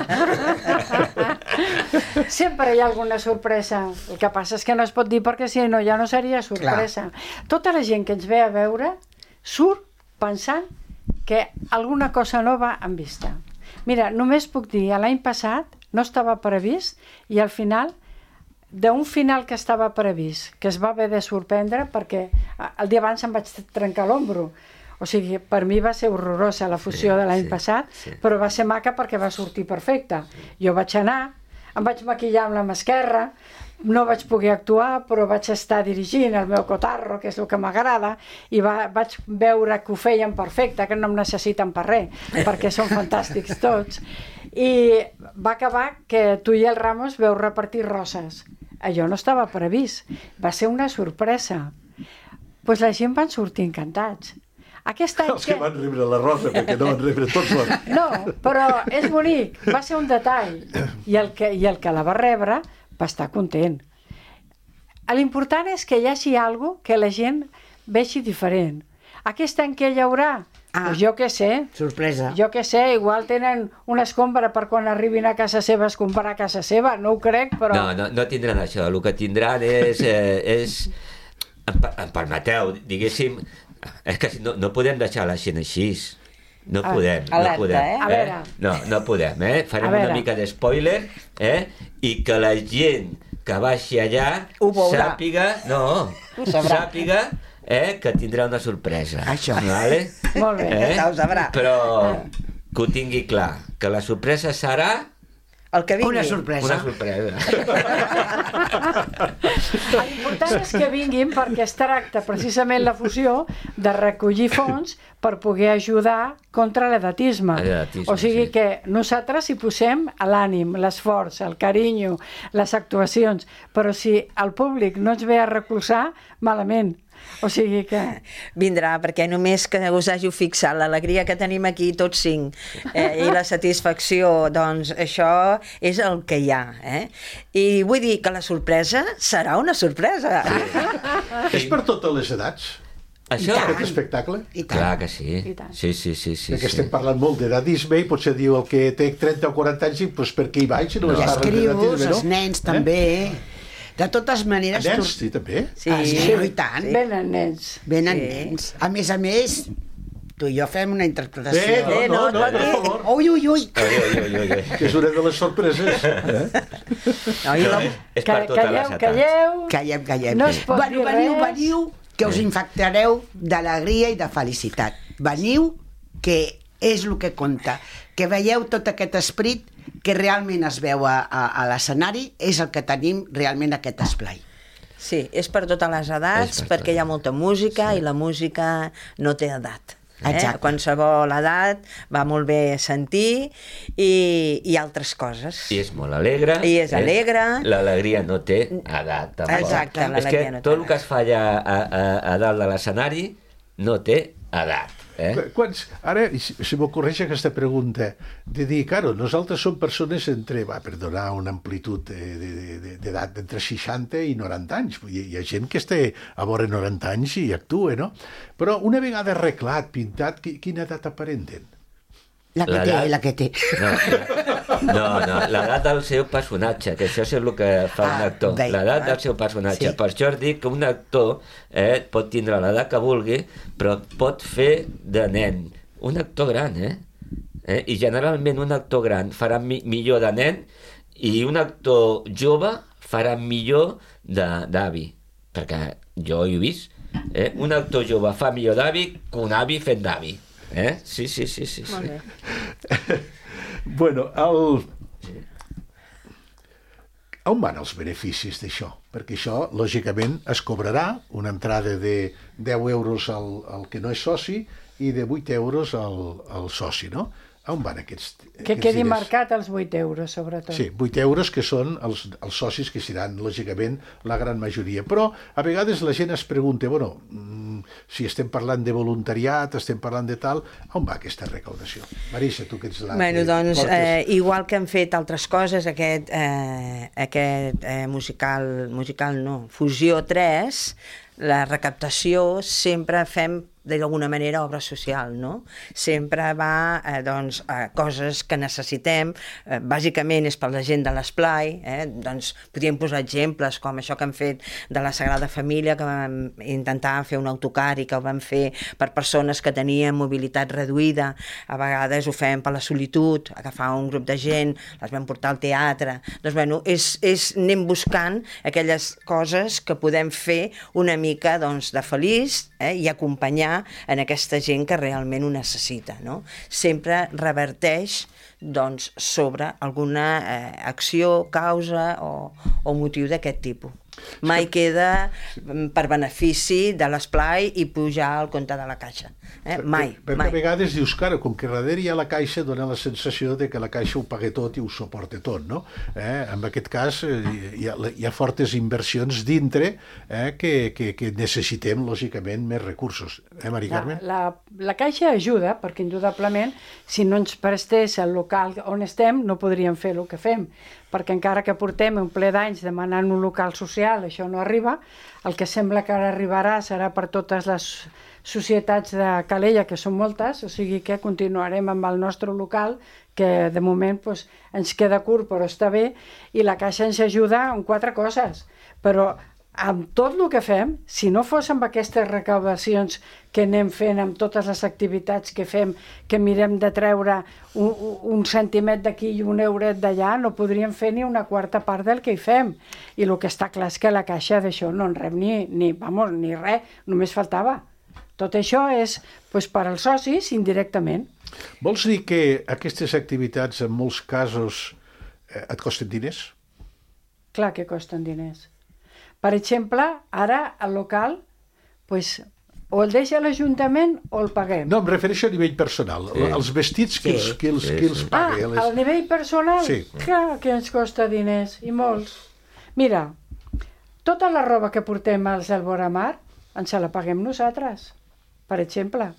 Sempre hi ha alguna sorpresa. El que passa és que no es pot dir perquè si no ja no seria sorpresa. Tota la gent que ens ve a veure surt pensant que alguna cosa nova han vista. Mira, només puc dir, l'any passat no estava previst i al final, d'un final que estava previst, que es va haver de sorprendre perquè el dia abans em vaig trencar l'ombro. O sigui, per mi va ser horrorosa la fusió de l'any passat, però va ser maca perquè va sortir perfecta. Jo vaig anar, em vaig maquillar amb la mà esquerra, no vaig poder actuar, però vaig estar dirigint el meu cotarro, que és el que m'agrada, i vaig veure que ho feien perfecte, que no em necessiten per res, perquè són fantàstics tots. I va acabar que tu i el Ramos veu repartir roses. Allò no estava previst, va ser una sorpresa. Doncs la gent van sortir encantats. Aquest any Els que van rebre la rosa, perquè no van rebre tots la... No, però és bonic, va ser un detall. I el que la va rebre va estar content. L'important és que hi hagi alguna cosa que la gent vegi diferent. Aquest any què hi haurà? Pues jo què sé. Sorpresa. Jo què sé, igual tenen una escombra per quan arribin a casa seva escombrar a casa seva, no ho crec, però... No tindran això, el que tindran és em permeteu, diguéssim, és que no podem deixar la gent així. No podem. No podem, farem una mica d'espoiler, i que la gent que baixi allà sàpiga que tindrà una sorpresa. Això. Vale? Molt bé. Ho sabrà. Però que ho tingui clar, que la sorpresa serà el que vingui. Una sorpresa. Una sorpresa. L'important és que vinguin perquè es tracta precisament la fusió de recollir fons per poder ajudar contra l'edatisme. O sigui que nosaltres hi posem l'ànim, l'esforç, el carinyo, les actuacions, però si el públic no ens ve a recolzar, malament. O sigui que... Vindrà, perquè només que us hàgiu fixat l'alegria que tenim aquí tots 5 i la satisfacció, doncs això és el que hi ha. I vull dir que la sorpresa serà una sorpresa. És per totes les edats? Això? Aquest espectacle? Clar que sí. Sí. Perquè estem parlant molt d'edadisme i potser diu el que té 30 o 40 anys i doncs per què hi vaig? I els crius, els nens també... De totes maneres... Nens, sí, també? Sí, i tant. Venen nens. Venen nens. A més, tu i jo fem una interpretació. No, per favor. Ui. Que és una de les sorpreses. És per totes les etats. Callem. No es pot dir res. Veniu, que us infectareu d'alegria i de felicitat. Veniu, que és el que compta. Que veieu tot aquest esperit que realment es veu a l'escenari, és el que tenim realment aquest esplai. Sí, és per totes les edats, perquè hi ha molta música i la música no té edat. Exacte. Qualsevol edat va molt bé sentir i altres coses. I és molt alegre. I és alegre. L'alegria no té edat. Tampoc. Exacte, és que tot el que es fa allà a dalt de l'escenari no té edat. Ara, si m'ocorreix aquesta pregunta, de dir, claro, nosaltres som persones per donar una amplitud d'edat d'entre 60 i 90 anys. Hi ha gent que està a vora 90 anys i actua, no? Però una vegada arreglat, pintat, quina edat aparenten? La que té. No, l'edat del seu personatge, que això és el que fa un actor, l'edat del seu personatge. Sí. Per això es diu que un actor pot tindre l'edat que vulgui, però pot fer de nen. Un actor gran, I generalment un actor gran farà millor de nen i un actor jove farà millor d'avi, perquè jo ho he vist. Un actor jove fa millor d'avi que un avi fent d'avi. Sí. Molt bé. Bueno, on van els beneficis d'això? Perquè això, lògicament, es cobrarà una entrada de 10 euros al que no és soci i de 8 euros al soci, no? On van aquests que quedi diners? marcat els 8 euros, sobretot. Sí, 8 euros que són els socis que seran, lògicament, la gran majoria. Però a vegades la gent es pregunta, bueno, si estem parlant de voluntariat, estem parlant de tal, on va aquesta recaudació? Marisha, tu que ets la... Bueno, doncs, igual que han fet altres coses, aquest musical no, Fusió 3, la recaptació sempre fem d'alguna manera obra social, no? Sempre va doncs, a coses que necessitem, bàsicament és per la gent de l'esplai, doncs podríem posar exemples com això que han fet de la Sagrada Família, que vam intentar fer un autocar i que ho vam fer per persones que tenien mobilitat reduïda, a vegades ho fem per la solitud, agafar un grup de gent, les vam portar al teatre, doncs bueno, anem buscant aquelles coses que podem fer una mica doncs, de feliç i acompanyar en aquesta gent que realment ho necessita, no? Sempre reverteix doncs, sobre alguna acció, causa o motiu d'aquest tipus. Mai queda per benefici de l'esplai i pujar al compte de la caixa. Mai. Perquè a vegades dius, claro, com que darrere hi ha la caixa, dona la sensació de que la caixa ho paga tot i ho suporta tot, no? En aquest cas hi ha fortes inversions dintre que necessitem, lògicament, més recursos. Mari Carmen? La caixa ajuda, perquè indudablement, si no ens prestés el local on estem, no podríem fer el que fem, perquè encara que portem un ple d'anys demanant un local social, això no arriba. El que sembla que ara arribarà serà per totes les societats de Calella, que són moltes, o sigui que continuarem amb el nostre local, que de moment doncs, ens queda curt però està bé, i la Caixa ens ajuda en 4 coses, però amb tot el que fem, si no fos amb aquestes recaudacions que anem fent amb totes les activitats que fem, que mirem de treure un centimet d'aquí i un euret d'allà, no podríem fer ni una quarta part del que hi fem. I el que està clar és que la Caixa d'això no en rep ni res, només faltava. Tot això és per als socis indirectament. Vols dir que aquestes activitats en molts casos et costen diners? Clar que costen diners. Per exemple, ara el local o el deixa l'Ajuntament o el paguem. No, em refereixo a nivell personal. Els vestits, qui els paga? Al nivell personal? Sí. Clar que ens costa diners, i molts. Mira, tota la roba que portem als del Boramar ens la paguem nosaltres, per exemple.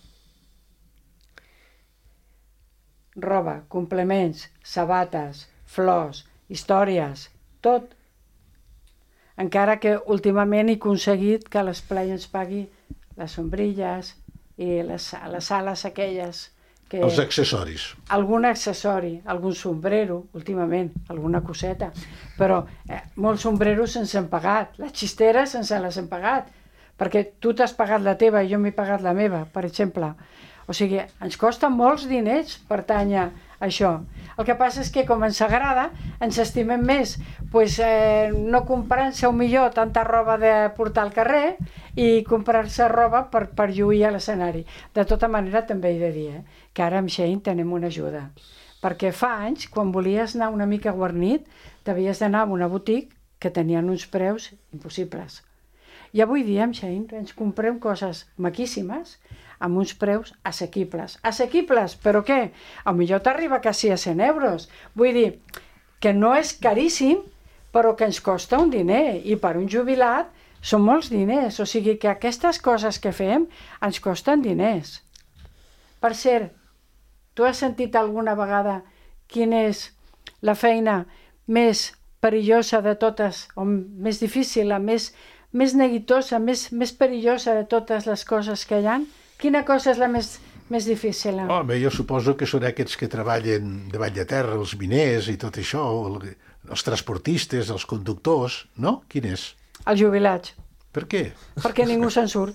Roba, complements, sabates, flors, històries, tot. Encara que últimament he aconseguit que l'esplai ens pagui les sombrilles i les sales aquelles. Els accessoris. Algun accessori, algun sombrero, últimament, alguna coseta. Però molts sombreros se'ns han pagat, les xisteres se'ns les han pagat, perquè tu t'has pagat la teva i jo m'he pagat la meva, per exemple. O sigui, ens costa molts diners pertànyer a això. El que passa és que com ens agrada, ens estimem més no comprant-se millor tanta roba de portar al carrer i comprar-se roba per lluir a l'escenari. De tota manera també he de dir que ara amb Shein tenim una ajuda. Perquè fa anys, quan volies anar una mica guarnit, t'havies d'anar a una botiga que tenien uns preus impossibles. I avui dia amb Shein ens comprem coses maquíssimes amb uns preus assequibles. Assequibles, però què? Potser t'arriba quasi a 100 euros. Vull dir que no és caríssim, però que ens costa un diner, i per un jubilat són molts diners. O sigui que aquestes coses que fem ens costen diners. Per cert, tu has sentit alguna vegada quina és la feina més perillosa de totes, o més difícil, la més neguitosa, més perillosa de totes les coses que hi ha? Quina cosa és la més difícil? Home, jo suposo que són aquests que treballen davall de terra, els miners i tot això, els transportistes, els conductors, no? Quin és? Els jubilats. Per què? Perquè ningú se'n surt.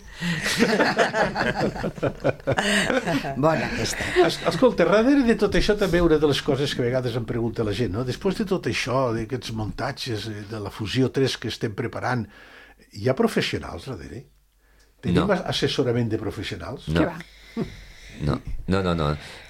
Bona aquesta. Escolta, darrere de tot això també una de les coses que a vegades em pregunta la gent, no? Després de tot això, d'aquests muntatges, de la Fusió 3 que estem preparant, hi ha professionals darrere? Tenim assessorament de professionals? No. No.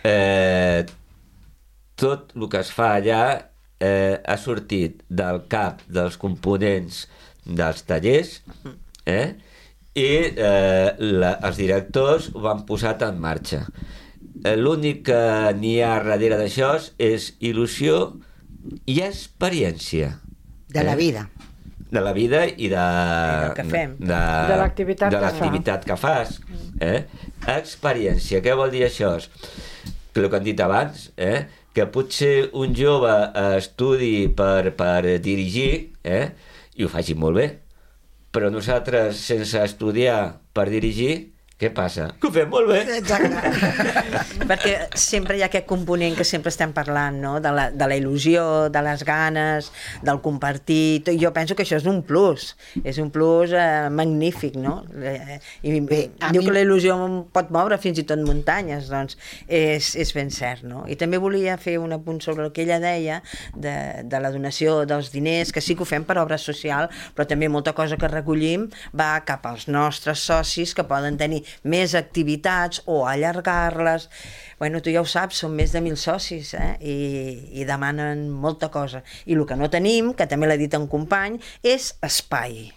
Tot el que es fa allà ha sortit del cap dels components dels tallers i els directors ho han posat en marxa. L'únic que n'hi ha darrere d'això és il·lusió i experiència. De la vida. de la vida i del que fem. De l'activitat que fas. Experiència, què vol dir això? El que han dit abans, que potser un jove estudi per dirigir i ho faci molt bé, però nosaltres, sense estudiar per dirigir, què passa? Que ho fem molt bé. Exacte. Perquè sempre hi ha aquest component que sempre estem parlant, no? De la il·lusió, de les ganes, del compartir. Jo penso que això és un plus. És un plus magnífic, no? I bé, diu que la il·lusió pot moure fins i tot muntanyes, doncs és ben cert, no? I també volia fer un apunt sobre el que ella deia de la donació dels diners, que sí que ho fem per obra social, però també molta cosa que recollim va cap als nostres socis que poden tenir més activitats o allargar-les. Bueno, tu ja ho saps, són més de 1.000 socis i demanen molta cosa. I el que no tenim, que també l'ha dit un company, és espai.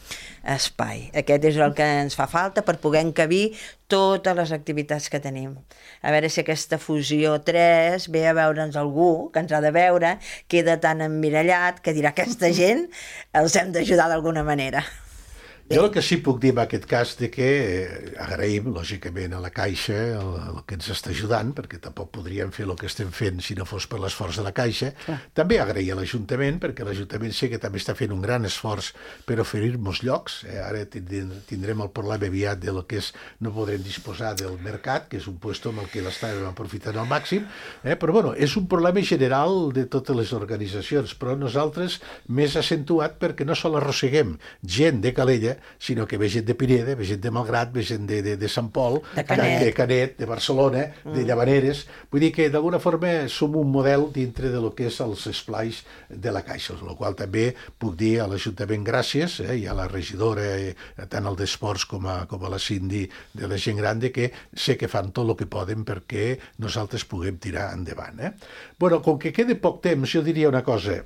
Aquest és el que ens fa falta per poder encabir totes les activitats que tenim. A veure si aquesta fusió 3 ve a veure'ns algú que ens ha de veure, queda tan emmirallat que dirà aquesta gent els hem d'ajudar d'alguna manera. Jo el que sí puc dir en aquest cas de que agraïm, lògicament, a la Caixa el que ens està ajudant, perquè tampoc podríem fer el que estem fent si no fos per l'esforç de la Caixa. També agrair a l'Ajuntament, perquè l'Ajuntament sí que també està fent un gran esforç per oferir-nos llocs. Ara tindrem el problema aviat de lo que és no podrem disposar del mercat, que és un lloc amb el que l'estàvem aprofitant al màxim, però bueno, és un problema general de totes les organitzacions, però nosaltres més accentuat perquè no sol arrosseguem gent de Calella, sinó que ve gent de Pineda, ve gent de Malgrat, ve gent de Sant Pol, de Canet, de Barcelona, de Llavaneres. Vull dir que d'alguna forma som un model dintre de lo que és els esplais de la Caixa, el qual també puc dir a l'Ajuntament gràcies, i a la regidora, tant al d'Esports com a la Cindy de la gent gran, que sé que fan tot el que poden perquè nosaltres puguem tirar endavant. Bueno, com que queda poc temps, jo diria una cosa,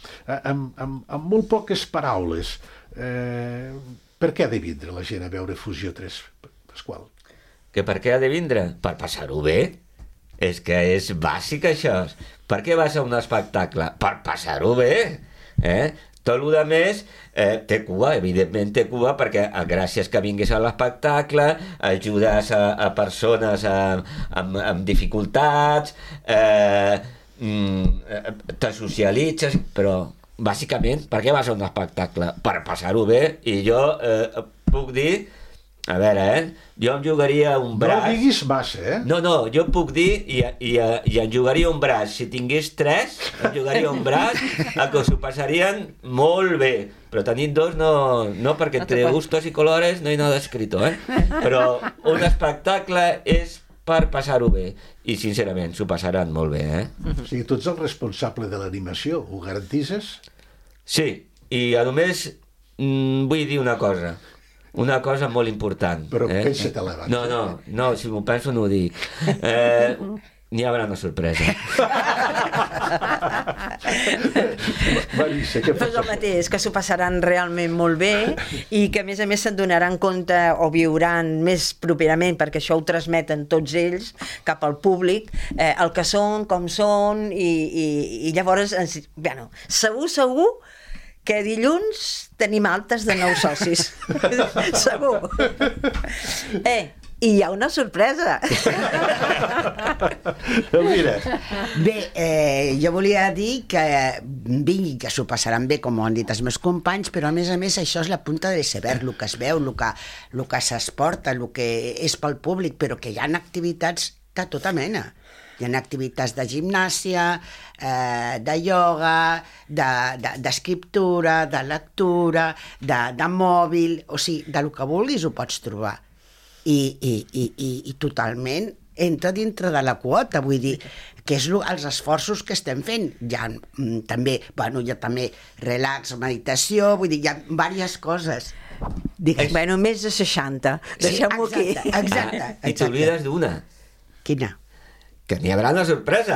amb molt poques paraules. Per què ha de vindre la gent a veure Fusió 3, Pasqual? Que per què ha de vindre? Per passar-ho bé. És que és bàsic, això. Per què vas a un espectacle? Per passar-ho bé. Tot el que més té cua, evidentment té cua, perquè gràcies que vinguis a l'espectacle ajudes a persones amb dificultats, te socialitzes, però bàsicament, per què vas a un espectacle? Per passar-ho bé. I jo puc dir, a veure, jo em jugaria un braç... No diguis massa, No, jo puc dir i em jugaria un braç. Si tingués 3, em jugaria un braç a que s'ho passarien molt bé. Però tenint 2, no, perquè entre gustos i colores no hi ha nada escrito, Però un espectacle és per passar-ho bé. I, sincerament, s'ho passaran molt bé, O sigui, tu ets el responsable de l'animació, ho garantisses? Sí, i a només vull dir una cosa molt important. Però pensa-te-la abans. No, si m'ho penso no ho dic. N'hi haurà una sorpresa. Marisa, què Pues el mateix, que s'ho passaran realment molt bé i que a més se'n donaran compte o viuran més properament, perquè això ho transmeten tots ells cap al públic, el que són, com són, i llavors, bueno, segur que dilluns tenim altes de 9 socis. Segur. I hi ha una sorpresa. Mira. Bé, jo volia dir que vingui, que s'ho passaran bé, com ho han dit els meus companys, però a més això és la punta de l'iceberg, el que es veu, el que s'exporta, el que és pel públic, però que hi ha activitats de tota mena. Hi ha activitats de gimnàsia, de ioga, d'escriptura, de lectura, de mòbil, o sigui, del que vulguis ho pots trobar. I totalment entra dintre de la quota, vull dir, que és els esforços que estem fent. Hi ha també relax, meditació, vull dir, hi ha diverses coses. Bueno, més de 60, deixem-ho aquí. Exacte. I t'oblides d'una. Quina? Que n'hi haurà una sorpresa.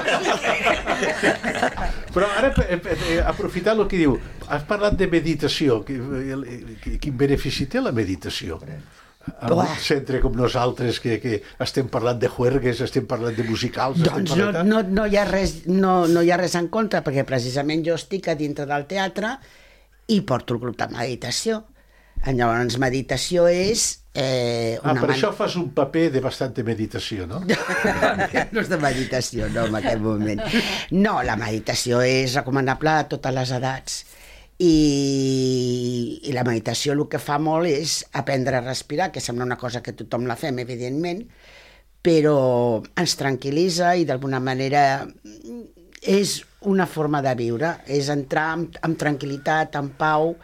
Però ara, aprofitant el que diu, has parlat de meditació. Quin benefici té la meditació? En un centre com nosaltres, que estem parlant de juergues, estem parlant de musicals... Doncs no hi ha res en contra, perquè precisament jo estic a dintre del teatre i porto el grup de meditació. Llavors, meditació és... per això fas un paper de bastante meditació, no? No és de meditació, no, en aquest moment. No, la meditació és recomanable a totes les edats. I la meditació el que fa molt és aprendre a respirar, que sembla una cosa que tothom la fem, evidentment, però ens tranquil·litza i d'alguna manera és una forma de viure, és entrar amb tranquil·litat, en pau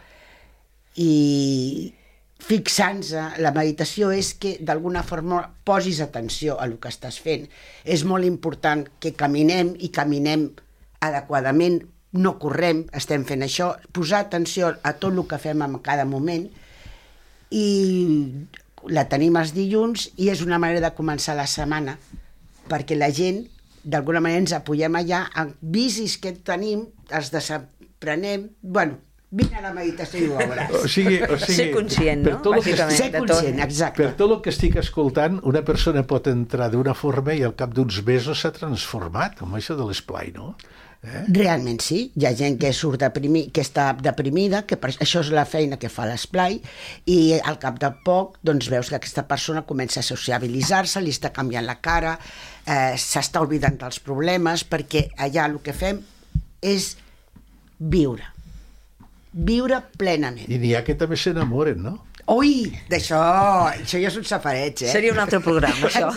i fixant-se. La meditació és que d'alguna forma posis atenció a el que estàs fent. És molt important que caminem i caminem adequadament, no correm, estem fent això, posar atenció a tot el que fem en cada moment i la tenim els dilluns i és una manera de començar la setmana perquè la gent d'alguna manera ens apoyem allà amb vicis que tenim, els desaprenem, vine a la meditació i ho veuràs. O sigui, ser conscient, no? Ser conscient, exacte. Per tot el que estic escoltant, una persona pot entrar d'una forma i al cap d'uns mesos s'ha transformat, amb això de l'esplai, no? Realment sí, hi ha gent que que està deprimida, que això és la feina que fa l'esplai, i al cap de poc doncs veus que aquesta persona comença a sociabilitzar-se, li està canviant la cara, s'està oblidant dels problemes, perquè allà el que fem és viure plenament. I n'hi ha que també s'enamoren, no? Ui, d'això ja és un safareig, Seria un altre programa, això.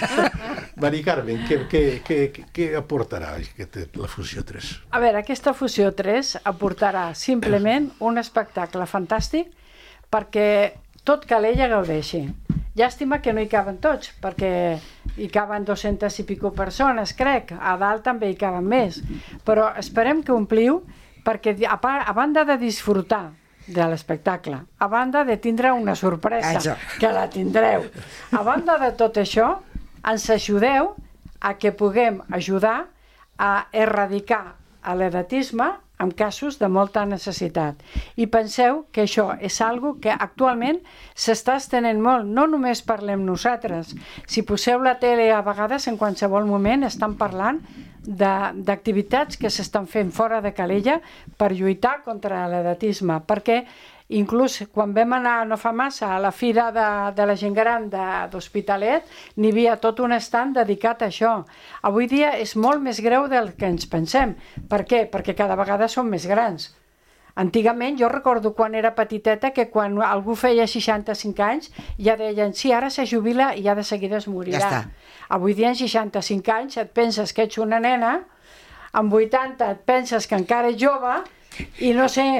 Mari Carmen, què aportarà la Fusió 3? A veure, aquesta Fusió 3 aportarà simplement un espectacle fantàstic perquè tot Calella gaudeixi. Llàstima que no hi caben tots, perquè hi caben 200 i pico persones, crec. A dalt també hi caben més. Però esperem que ompliu, perquè a banda de disfrutar de l'espectacle, a banda de tindre una sorpresa, que la tindreu, a banda de tot això, ens ajudeu a que puguem ajudar a erradicar l'edatisme en casos de molta necessitat. I penseu que això és algo que actualment s'està estenent molt. No només parlem nosaltres. Si poseu la tele a vegades, en qualsevol moment, estan parlant d'activitats que s'estan fent fora de Calella per lluitar contra l'edatisme. Perquè inclús quan vam anar no fa massa a la fira de la gent gran d'Hospitalet n'hi havia tot un estand dedicat a això. Avui dia és molt més greu del que ens pensem. Per què? Perquè cada vegada som més grans. Antigament, jo recordo quan era petiteta que quan algú feia 65 anys ja deien, sí, ara se jubila i ja de seguida es morirà. Ja està. Avui dia, en 65 anys, et penses que ets una nena, amb 80 et penses que encara ets jove i no sé,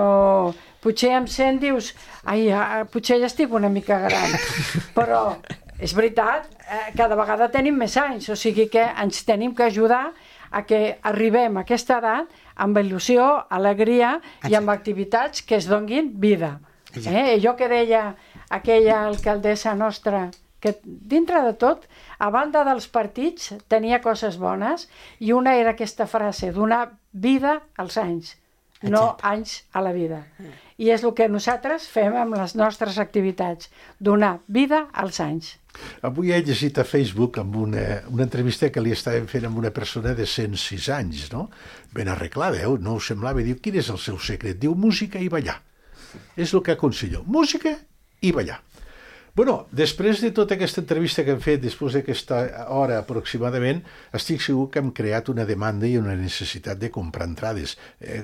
potser amb 100 dius, potser ja estic una mica gran, però és veritat, cada vegada tenim més anys, o sigui que ens tenim que ajudar a que arribem a aquesta edat amb il·lusió, alegria i amb activitats que es donguin vida. Allò que deia aquella alcaldessa nostra, que dintre de tot, a banda dels partits, tenia coses bones i una era aquesta frase, donar vida als anys, no anys a la vida. I és el que nosaltres fem amb les nostres activitats, donar vida als anys. Avui he llegit a Facebook amb una entrevista que li estàvem fent amb una persona de 106 anys, no? Ben arreglada, no us semblava? Diu, quin és el seu secret? Diu, música i ballar. És el que aconsello, música i ballar. Bueno, després de tota aquesta entrevista que hem fet, després d'aquesta hora aproximadament, estic segur que hem creat una demanda i una necessitat de comprar entrades.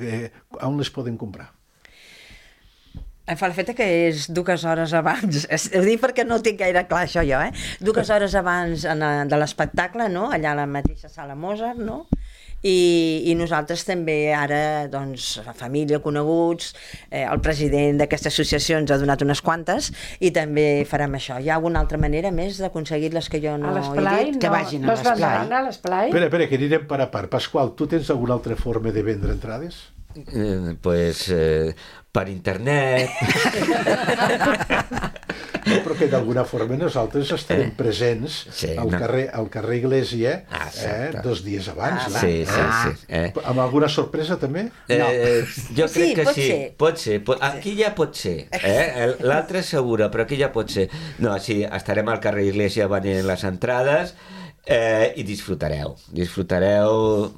On les poden comprar? Fa el fet que és 2 hores abans, ho dic perquè no tinc gaire clar això jo, 2 hores abans de l'espectacle, no? Allà a la mateixa sala Mozart, no? I nosaltres també ara, doncs, la família, coneguts, el president d'aquesta associació ens ha donat unes quantes i també farem això. Hi ha alguna altra manera més d'aconseguir les que jo no he dit? Que vagin a l'esplai. Espera, que anirem per a part. Pasqual, tu tens alguna altra forma de vendre entrades? Per internet. No, però que d'alguna forma nosaltres estarem presents al carrer Iglésia 2 dies abans. Sí. Amb alguna sorpresa també? No. Jo crec que sí. Pot ser. Aquí ja pot ser. L'altre segura, però aquí ja pot ser. No, sí, estarem al carrer Iglésia venent les entrades i disfrutareu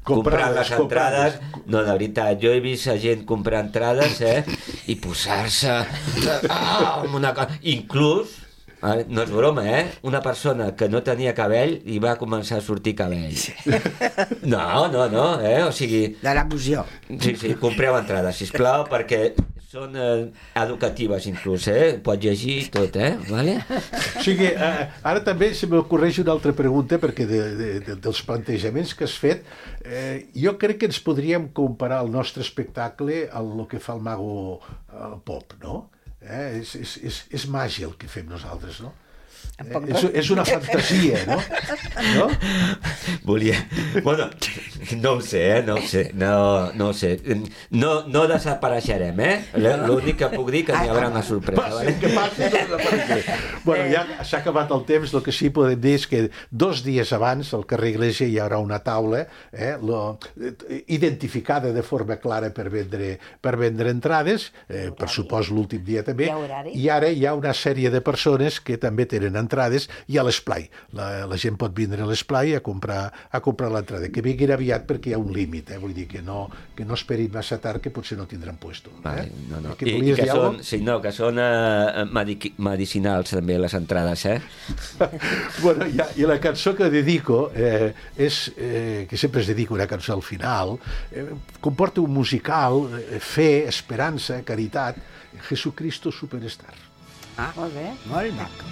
comprant les entrades. No, de veritat, jo he vist a gent comprar entrades, i posar-se amb una cosa... Inclús, no és broma, una persona que no tenia cabell i va començar a sortir cabell. No, o sigui... De l'emoció. Sí, compreu entrades, sisplau, perquè són educatives inclús, pots llegir tot, vale? O sigui, ara també se m'ocorreix una altra pregunta, perquè dels plantejaments que has fet, jo crec que ens podríem comparar el nostre espectacle al que fa el Mago Pop, no? És màgia el que fem nosaltres, no? És una fantasia, no? Volia... Bueno, no ho sé, no ho sé. No desapareixerem, L'únic que puc dir que hi haurà una sorpresa. Que passi, no desapareixerem. Bueno, ja s'ha acabat el temps, el que sí podem dir és que 2 dies abans al carrer Iglesia hi haurà una taula identificada de forma clara per vendre entrades, per supòs l'últim dia també, i ara hi ha una sèrie de persones que també tenen entrades, i a l'esplai. La gent pot vindre a l'esplai a comprar l'entrada. Que vinguin aviat perquè hi ha un límit, vull dir que no esperin massa tard, que potser no tindran puesto. No. I que són medicinals també les entrades, Bueno, i la cançó que dedico és, que sempre es dedica una cançó al final, comporta un musical, fe, esperança, caritat, Jesucristo Superstar. Molt bé. Molt maco.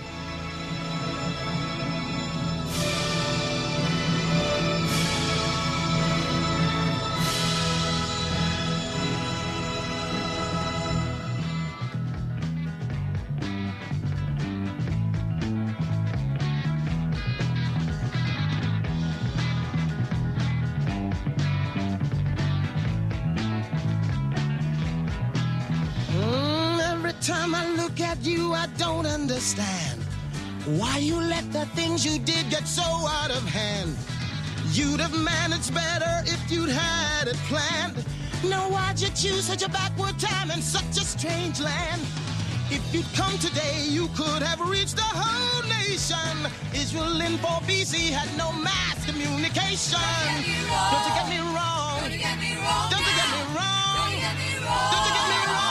Time I look at you, I don't understand why you let the things you did get so out of hand. You'd have managed better if you'd had it planned. Now why'd you choose such a backward time in such a strange land? If you'd come today, you could have reached the whole nation. Israel in 4 BC had no mass communication. Don't you get me wrong. Don't you get me wrong. Don't you get me wrong. Don't you get me wrong. Don't you get me wrong.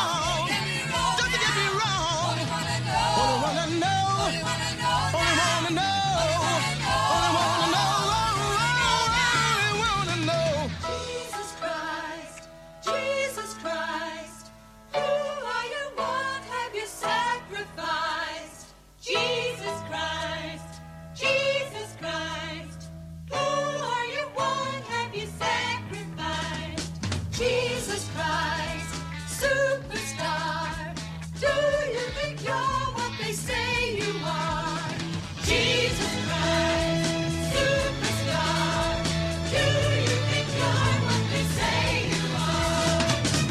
Only wanna know. Only wanna know. Only wanna know. Only wanna know. Only wanna know. Jesus Christ, Jesus Christ, who are you? What have you sacrificed? Jesus Christ, Jesus Christ, who are you? What have you sacrificed? Jesus Christ, superstar, do you think you're what they say you are? Jesus Christ, superstar, do you think you're what they say you are?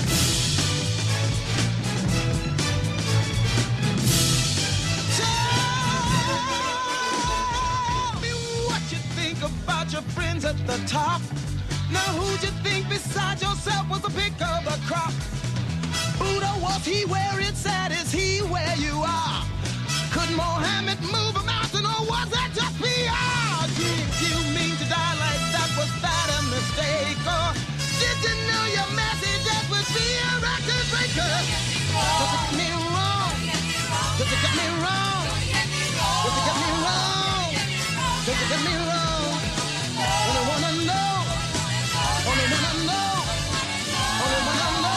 Tell me what you think about your friends at the top. Now who'd you think besides yourself was the pick of the crop? Buddha, was he where it's at? Is he where you are? Could Mohammed move a mountain, or was that just PR? Did you mean to die like that? Was that a mistake? Or did you know your message that would be a record breaker? Does it get me wrong? Does it get me wrong? Does it get me wrong? Does it get me wrong? Only wanna know. Only wanna know. Only wanna know.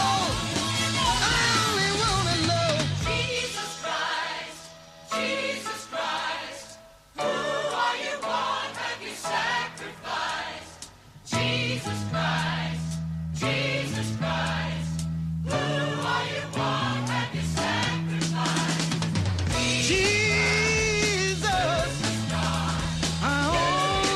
Jesus Christ, who are you? What have you sacrificed? Jesus Christ, Jesus Christ, who are you? What have you sacrificed? Jesus, I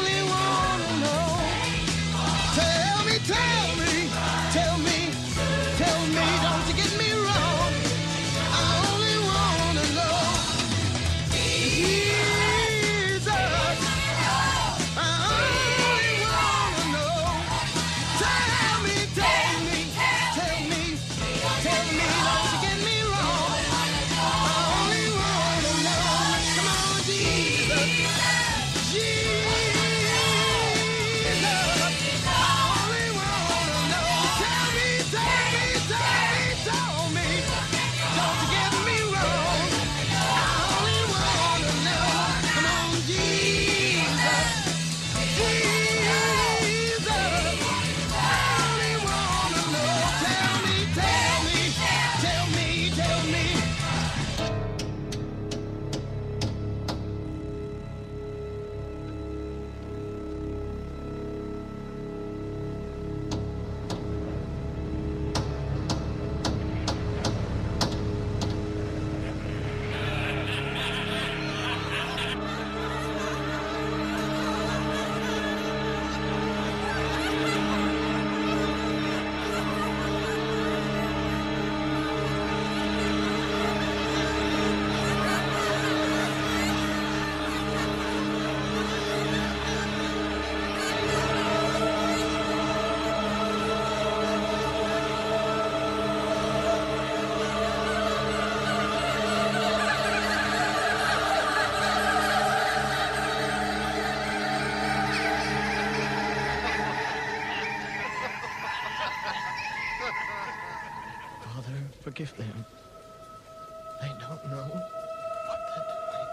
forgive them. They don't know what they're doing.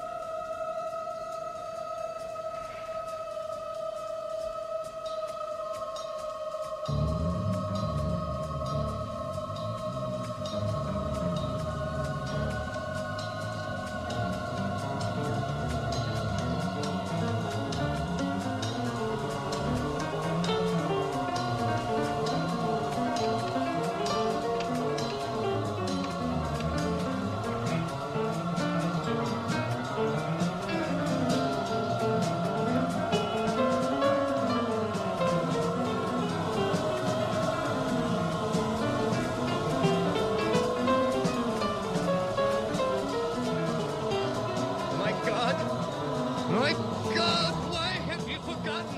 My God, why have you forgotten